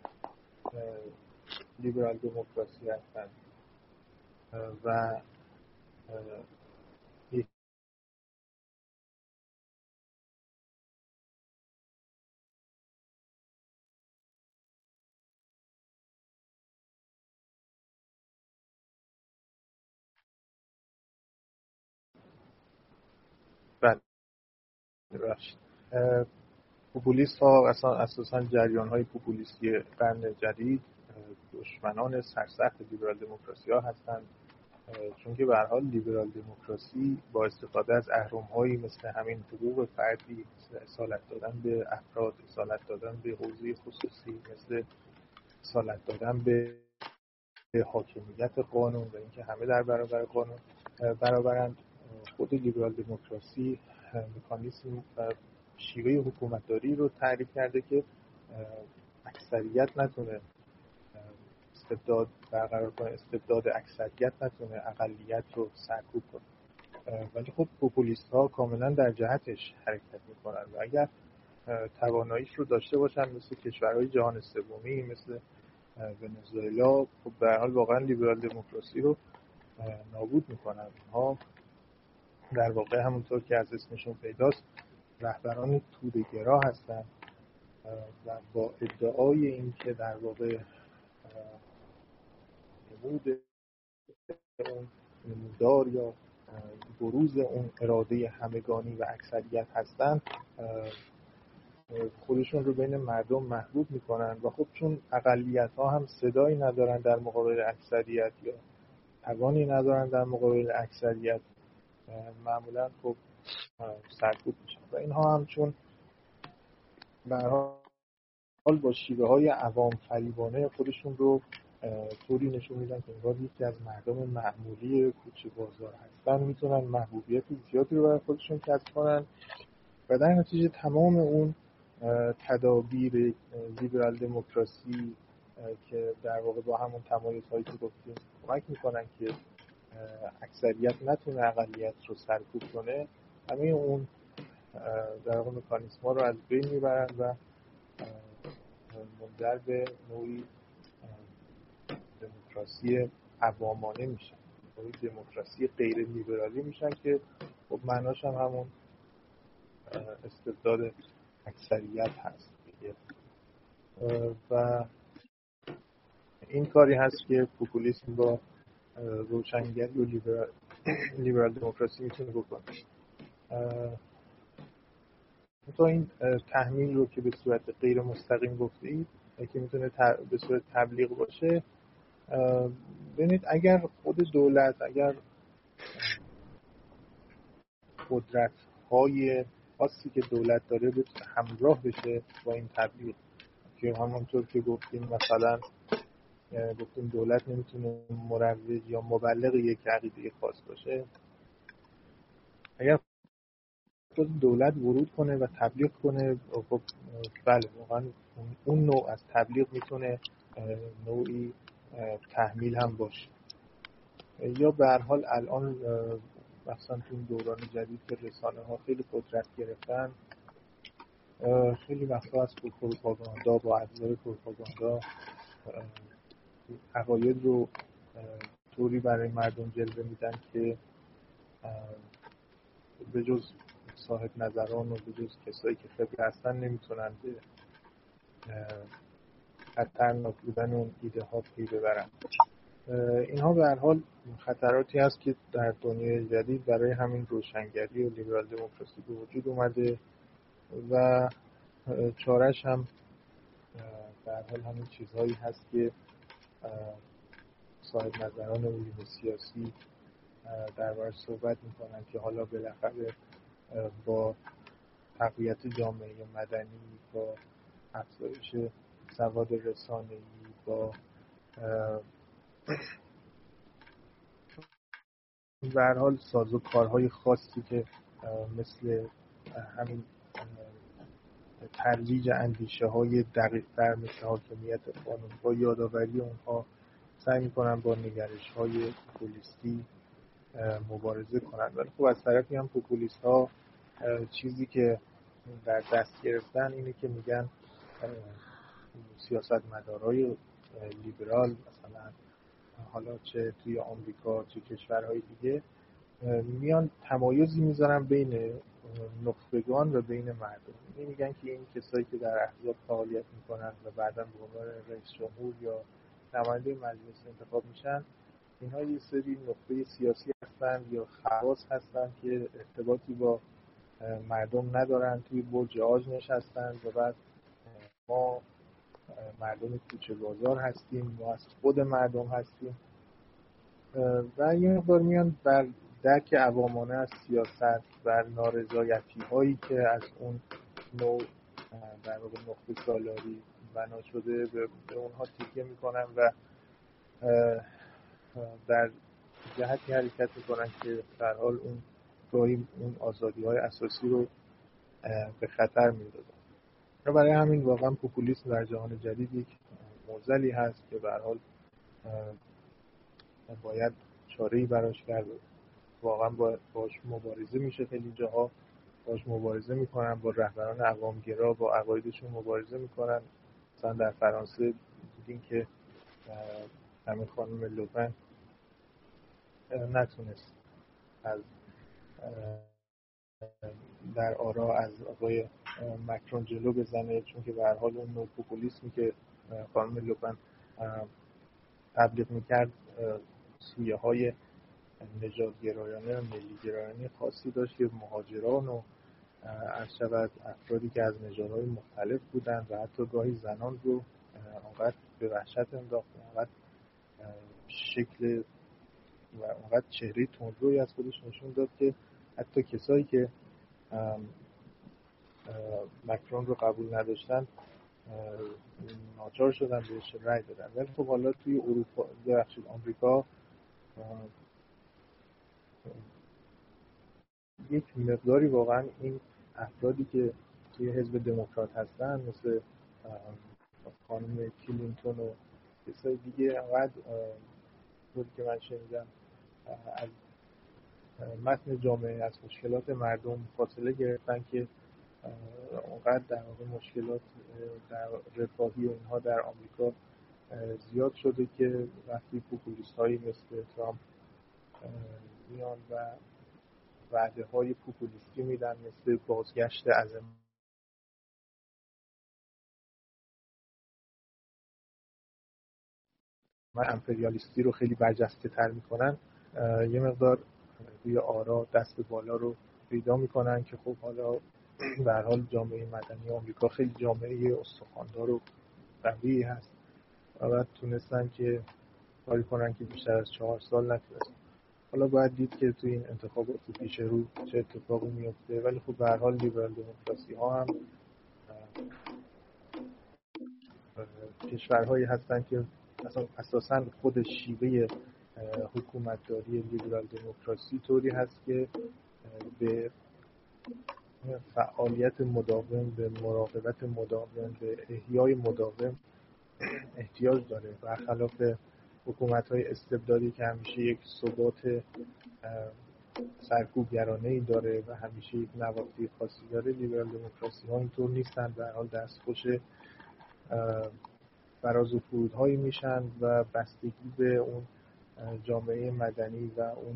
لیبرال دموکراسی هستند و بله ببخشید پوپولیست ها اصلا اساساً جریان های پوپولیستی قرن جدید دشمنان سرسخت لیبرال دموکراسی ها هستند، چون که به هر حال لیبرال دموکراسی با استفاده از اهرم‌هایی مثل همین حقوق فردی، مثل اصالت دادن به افراد، اصالت دادن به حوزه خصوصی، مثل اصالت دادن به حاکمیت قانون و اینکه همه در برابر قانون برابرند، خود لیبرال دموکراسی مکانیزم و شیوه حکومتداری رو تعریف کرده که اکثریت نتونه استبداد برقرار کنه، استبداد اکثریت نتونه اقلیت رو سرکوب کنه. ولی خب پوپولیست ها کاملا در جهتش حرکت میکنن و اگر تواناییش رو داشته باشن مثل کشورهای جهان سومی مثل ونزوئلا، خب به هر حال واقعا لیبرال دموکراسی رو نابود میکنن. اونها در واقع همونطور که از اسمشون پیداست رهبران توده‌گرا هستن و با ادعای اینکه در واقع نمود اون نمودار یا بروز اون اراده همگانی و اکثریت هستن، خودشون رو بین مردم محبوب میکنن و خب چون اقلیت ها هم صدایی ندارن در مقابل اکثریت یا توانی ندارن در مقابل اکثریت، معمولا خب سرکوب میشن و اینها هم چون به هر حال با شیوه های عوام فریبانه خودشون رو طوری نشون میدن که انگار یکی از مردم معمولی کوچه بازار هستن، میتونن محبوبیت زیادی رو برای خودشون کسب کنن و در نتیجه تمام اون تدابیر لیبرال دموکراسی که در واقع با همون تمایزهایی که گفتیم کمک میکنن که اکثریت نتونه اقلیت رو سرکوب کنه، همه اون در واقع مکانیسم ها رو از بین میبرن و منجر به نوعی دموکراسی عوامانه میشن، نوعی دموکراسی غیر لیبرالی میشن که خب معناش هم همون استبداد اکثریت هست و این کاری هست که پوپولیسم با روشنگری و لیبرال, لیبرال دموکراسی میتونه بکنه. تا این تحمیل رو که به صورت غیر مستقیم گفتید که میتونه به صورت تبلیغ باشه، ببینید اگر خود دولت، اگر قدرت های خاصی که دولت داره همراه بشه با این تبلیغ، که همونطور که گفتیم مثلا گفتیم دولت نمیتونه مروج یا مبلغ یک عقیده خاص باشه، اگر خود دولت ورود کنه و تبلیغ کنه، خب بله واقعا اون نوع از تبلیغ میتونه نوعی تحمیل هم باشه. یا به هر حال الان مثلا تو این دوران جدید که رسانه ها خیلی قدرت گرفتن، خیلی وقتا از پروپاگاندا با ابزار پروپاگاندا عقاید رو طوری برای مردم جلوه میدن که به جز صاحب نظران و به جز کسایی که خبره هستن نمیتونن به خطرناک بودن اون ایده ها پی ببرن. اینها به هر حال خطراتی هست که در دنیای جدید برای همین روشنگری و لیبرال دموکراسی به وجود اومده و چارش هم به هر حال همین چیزهایی هست که صاحب نظران علوم سیاسی دربارش صحبت میکنن که حالا بالاخره با تقویت جامعه مدنی، با افزایش سواد رسانه‌ای، با به هر حال سازوکارهای خاصی که مثل همین ترویج اندیشه های دقیق تر مثل حاکمیت قانون، با یادآوری اونها سعی میکنن با نگرش های پوپولیستی مبارزه کنن. ولی خب از طرفی هم پوپولیست ها چیزی که در دست گرفتن اینه که میگن سیاستمدارای لیبرال مثلا حالا چه توی آمریکا چه کشورهای دیگه میان تمایزی میذارن بین نخبگان و بین مردم. میگن که این کسایی که در احزاب فعالیت میکنن و بعداً به عنوان رئیس جمهور یا نماینده مجلس انتخاب میشن، اینها یه سری نخبه سیاسی هستن یا خواص هستن که ارتباطی با مردم ندارن، توی برج آج نشستن و بعد ما مردم کوچه بازار هستیم، ما از خود مردم هستیم و یه مقدار میان بر درک عوامانه از سیاست، بر نارضایتی هایی که از اون نوع در واقع نخبه سالاری بنا شده به اونها تکیه میکنن و در جهتی حرکت میکنن که در حال اون گاهی اون آزادی های اساسی رو به خطر میندازن. و برای همین واقعا پوپولیسم در جهان جدید یک معضلی هست که به هر حال باید چاره‌ای براش کرد. واقعا باش مبارزه میشه، خیلی جاها باش مبارزه میکنن، با رهبران عوامگرا با عقایدشون مبارزه میکنن. مثلا در فرانسه دیدین که همین خانم لوپن نتونست از در آرا از آقای مکرون جلو بزنه، چون که به هر حال اون نوع پوپولیسمی که خانم لوپن تبلیغ میکرد سویه های نژادگرایانه و ملیگرایانه خاصی داشت که مهاجران و از شود افرادی که از نژادهای مختلف بودند و حتی گاهی زنان رو اونقدر به وحشت انداخت، اونقدر شکل و اونقدر چهره تندرویی از خودش نشون داد که حتی کسایی که مکرون رو قبول نداشتن ناچار شدن بهش رای بدن. ولی خب حالا توی اروپا ببخشید آمریکا یک مقداری واقعا این افرادی که توی حزب دموکرات هستن مثل خانم کلینتون و کسای دیگه انقدر طوری که من شنیدم از متن جامعه، از مشکلات مردم فاصله گرفتن که اونقدر در واقع مشکلات در رفاهی و اینها در آمریکا زیاد شده که وقتی پوپولیست هایی مثل ترامپ میان و وعده های پوپولیستی میدن مثل بازگشت عظمت امپریالیستی رو خیلی برجسته تر میکنن، یه مقدار روی آرا دست بالا رو پیدا میکنن که خب حالا به هر حال جامعه مدنی آمریکا خیلی جامعه استخواندار و قوی هست و بعد تونستن که کاری کنن که بیشتر از چهار سال نتونستن. حالا باید دید که تو این انتخابات پیش رو چه اتفاقی میفته، ولی خب به هر حال لیبرال دموکراسی ها هم کشورهایی هستن که مثلا اساساً خود شیوه حکومتداری لیبرال دموکراسی طوری هست که به فعالیت مداوم، به مراقبت مداوم، به احیای مداوم احتیاج داره. برخلاف حکومت‌های استبدادی که همیشه یک ثبات سرکوبگرانه‌ای داره و همیشه یک نواحی خاصی داره، لیبرال دموکراسی ها اینطور نیستن، به هر حال دستخوش فراز و فرودهایی میشن و بستگی به اون جامعه مدنی و اون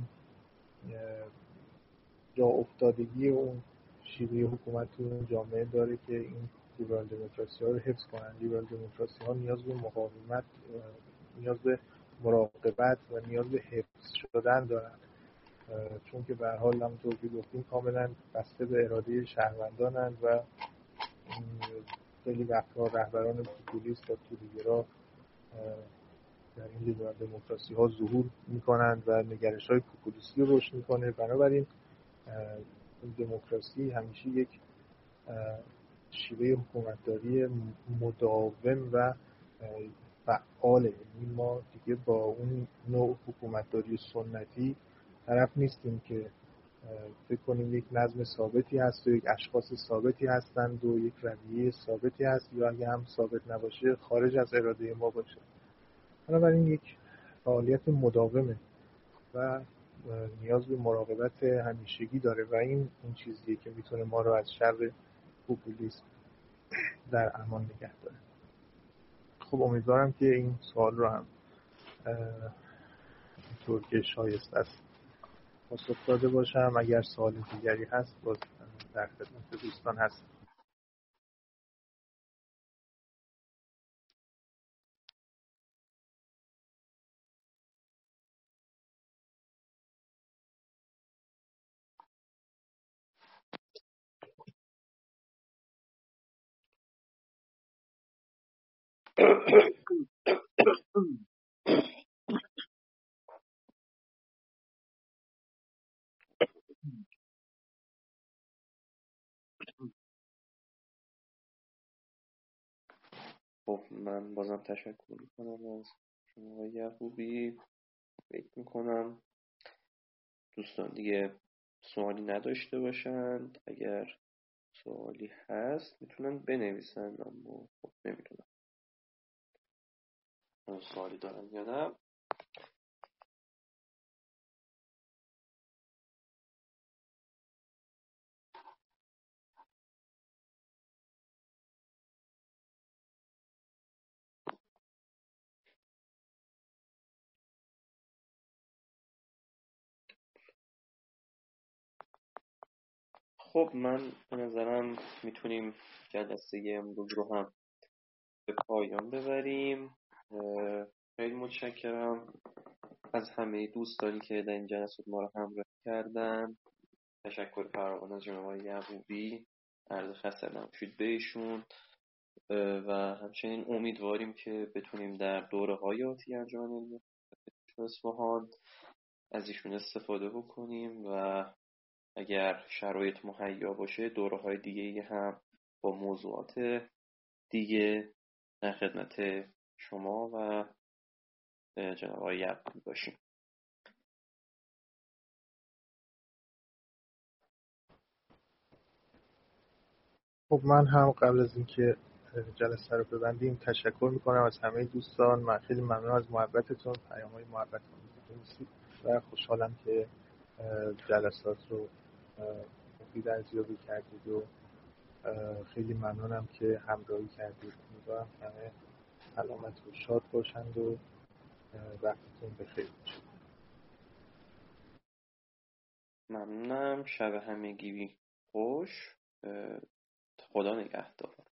جا افتادگی اون شیوه حکومت تو اون جامعه داره که این لیبرال دموکراسی ها رو حفظ کنن. لیبرال دموکراسی ها نیاز به مقاومت، نیاز به مراقبت و نیاز به حفظ شدن دارن، چون که به هر حال همونطور که گفتیم کاملا بسته به اراده شهروندانن و خیلی وقتها رهبران پوپولیست و توده‌گرا در این لیبرال دموکراسی ها ظهور میکنند و نگرش های پوپولیستی رو روشن میکنه. بنابراین این دموکراسی همیشه یک شیوه حکومتداری مداوم و فعاله. یعنی ما دیگه با اون نوع حکومتداری سنتی طرف نیستیم که فکر کنیم یک نظم ثابتی هست و یک اشخاص ثابتی هستند و یک رویه ثابتی هست یا اگه هم ثابت نباشه خارج از اراده ما باشه. بنابراین یک فعالیت مداومه و نیاز به مراقبت همیشگی داره و این اون چیزیه که میتونه ما رو از شر پوپولیسم در امان نگه داره. خب امیدوارم که این سوال رو هم اینطور که شایسته است پاسخ داده باشم. اگر سوال دیگری هست باز در خدمت دوستان هست. خب من بازم تشکر میکنم از شما یعقوبی. فکر میکنم دوستان دیگه سوالی نداشته باشند. اگر سوالی هست میتونن بنویسن، اما خب نمیدونم سوالی دارن یا نه. خب من به نظرم میتونیم جلسه امروز رو هم به پایان ببریم. خیلی متشکرم از همه دوستانی که در این جلسات ما رو همراه کردن. تشکر فراوان از جناب آقای یعقوبی، عرض خسته نباشید بهشون و همچنین امیدواریم که بتونیم در دوره‌های آتی انجمن علمی اصفهان از ایشون استفاده بکنیم و اگر شرایط مهیا باشه دوره‌های دیگه‌ای هم با موضوعات دیگه در خدمت شما و جناب آقای یعقوبی باشیم. خب من هم قبل از اینکه جلسه رو ببندیم تشکر میکنم از همه دوستان. من خیلی ممنون از محبتتون، پیام‌های محبتتون می‌رسید و خوشحالم که جلسات رو مفید ارزیابی کردید و خیلی ممنونم که همراهی کردید. امیدوارم همه سلامت و شاد باشند و وقتتون بخیر باشه. ممنونم. شب همگی خوش. خدا نگهدار.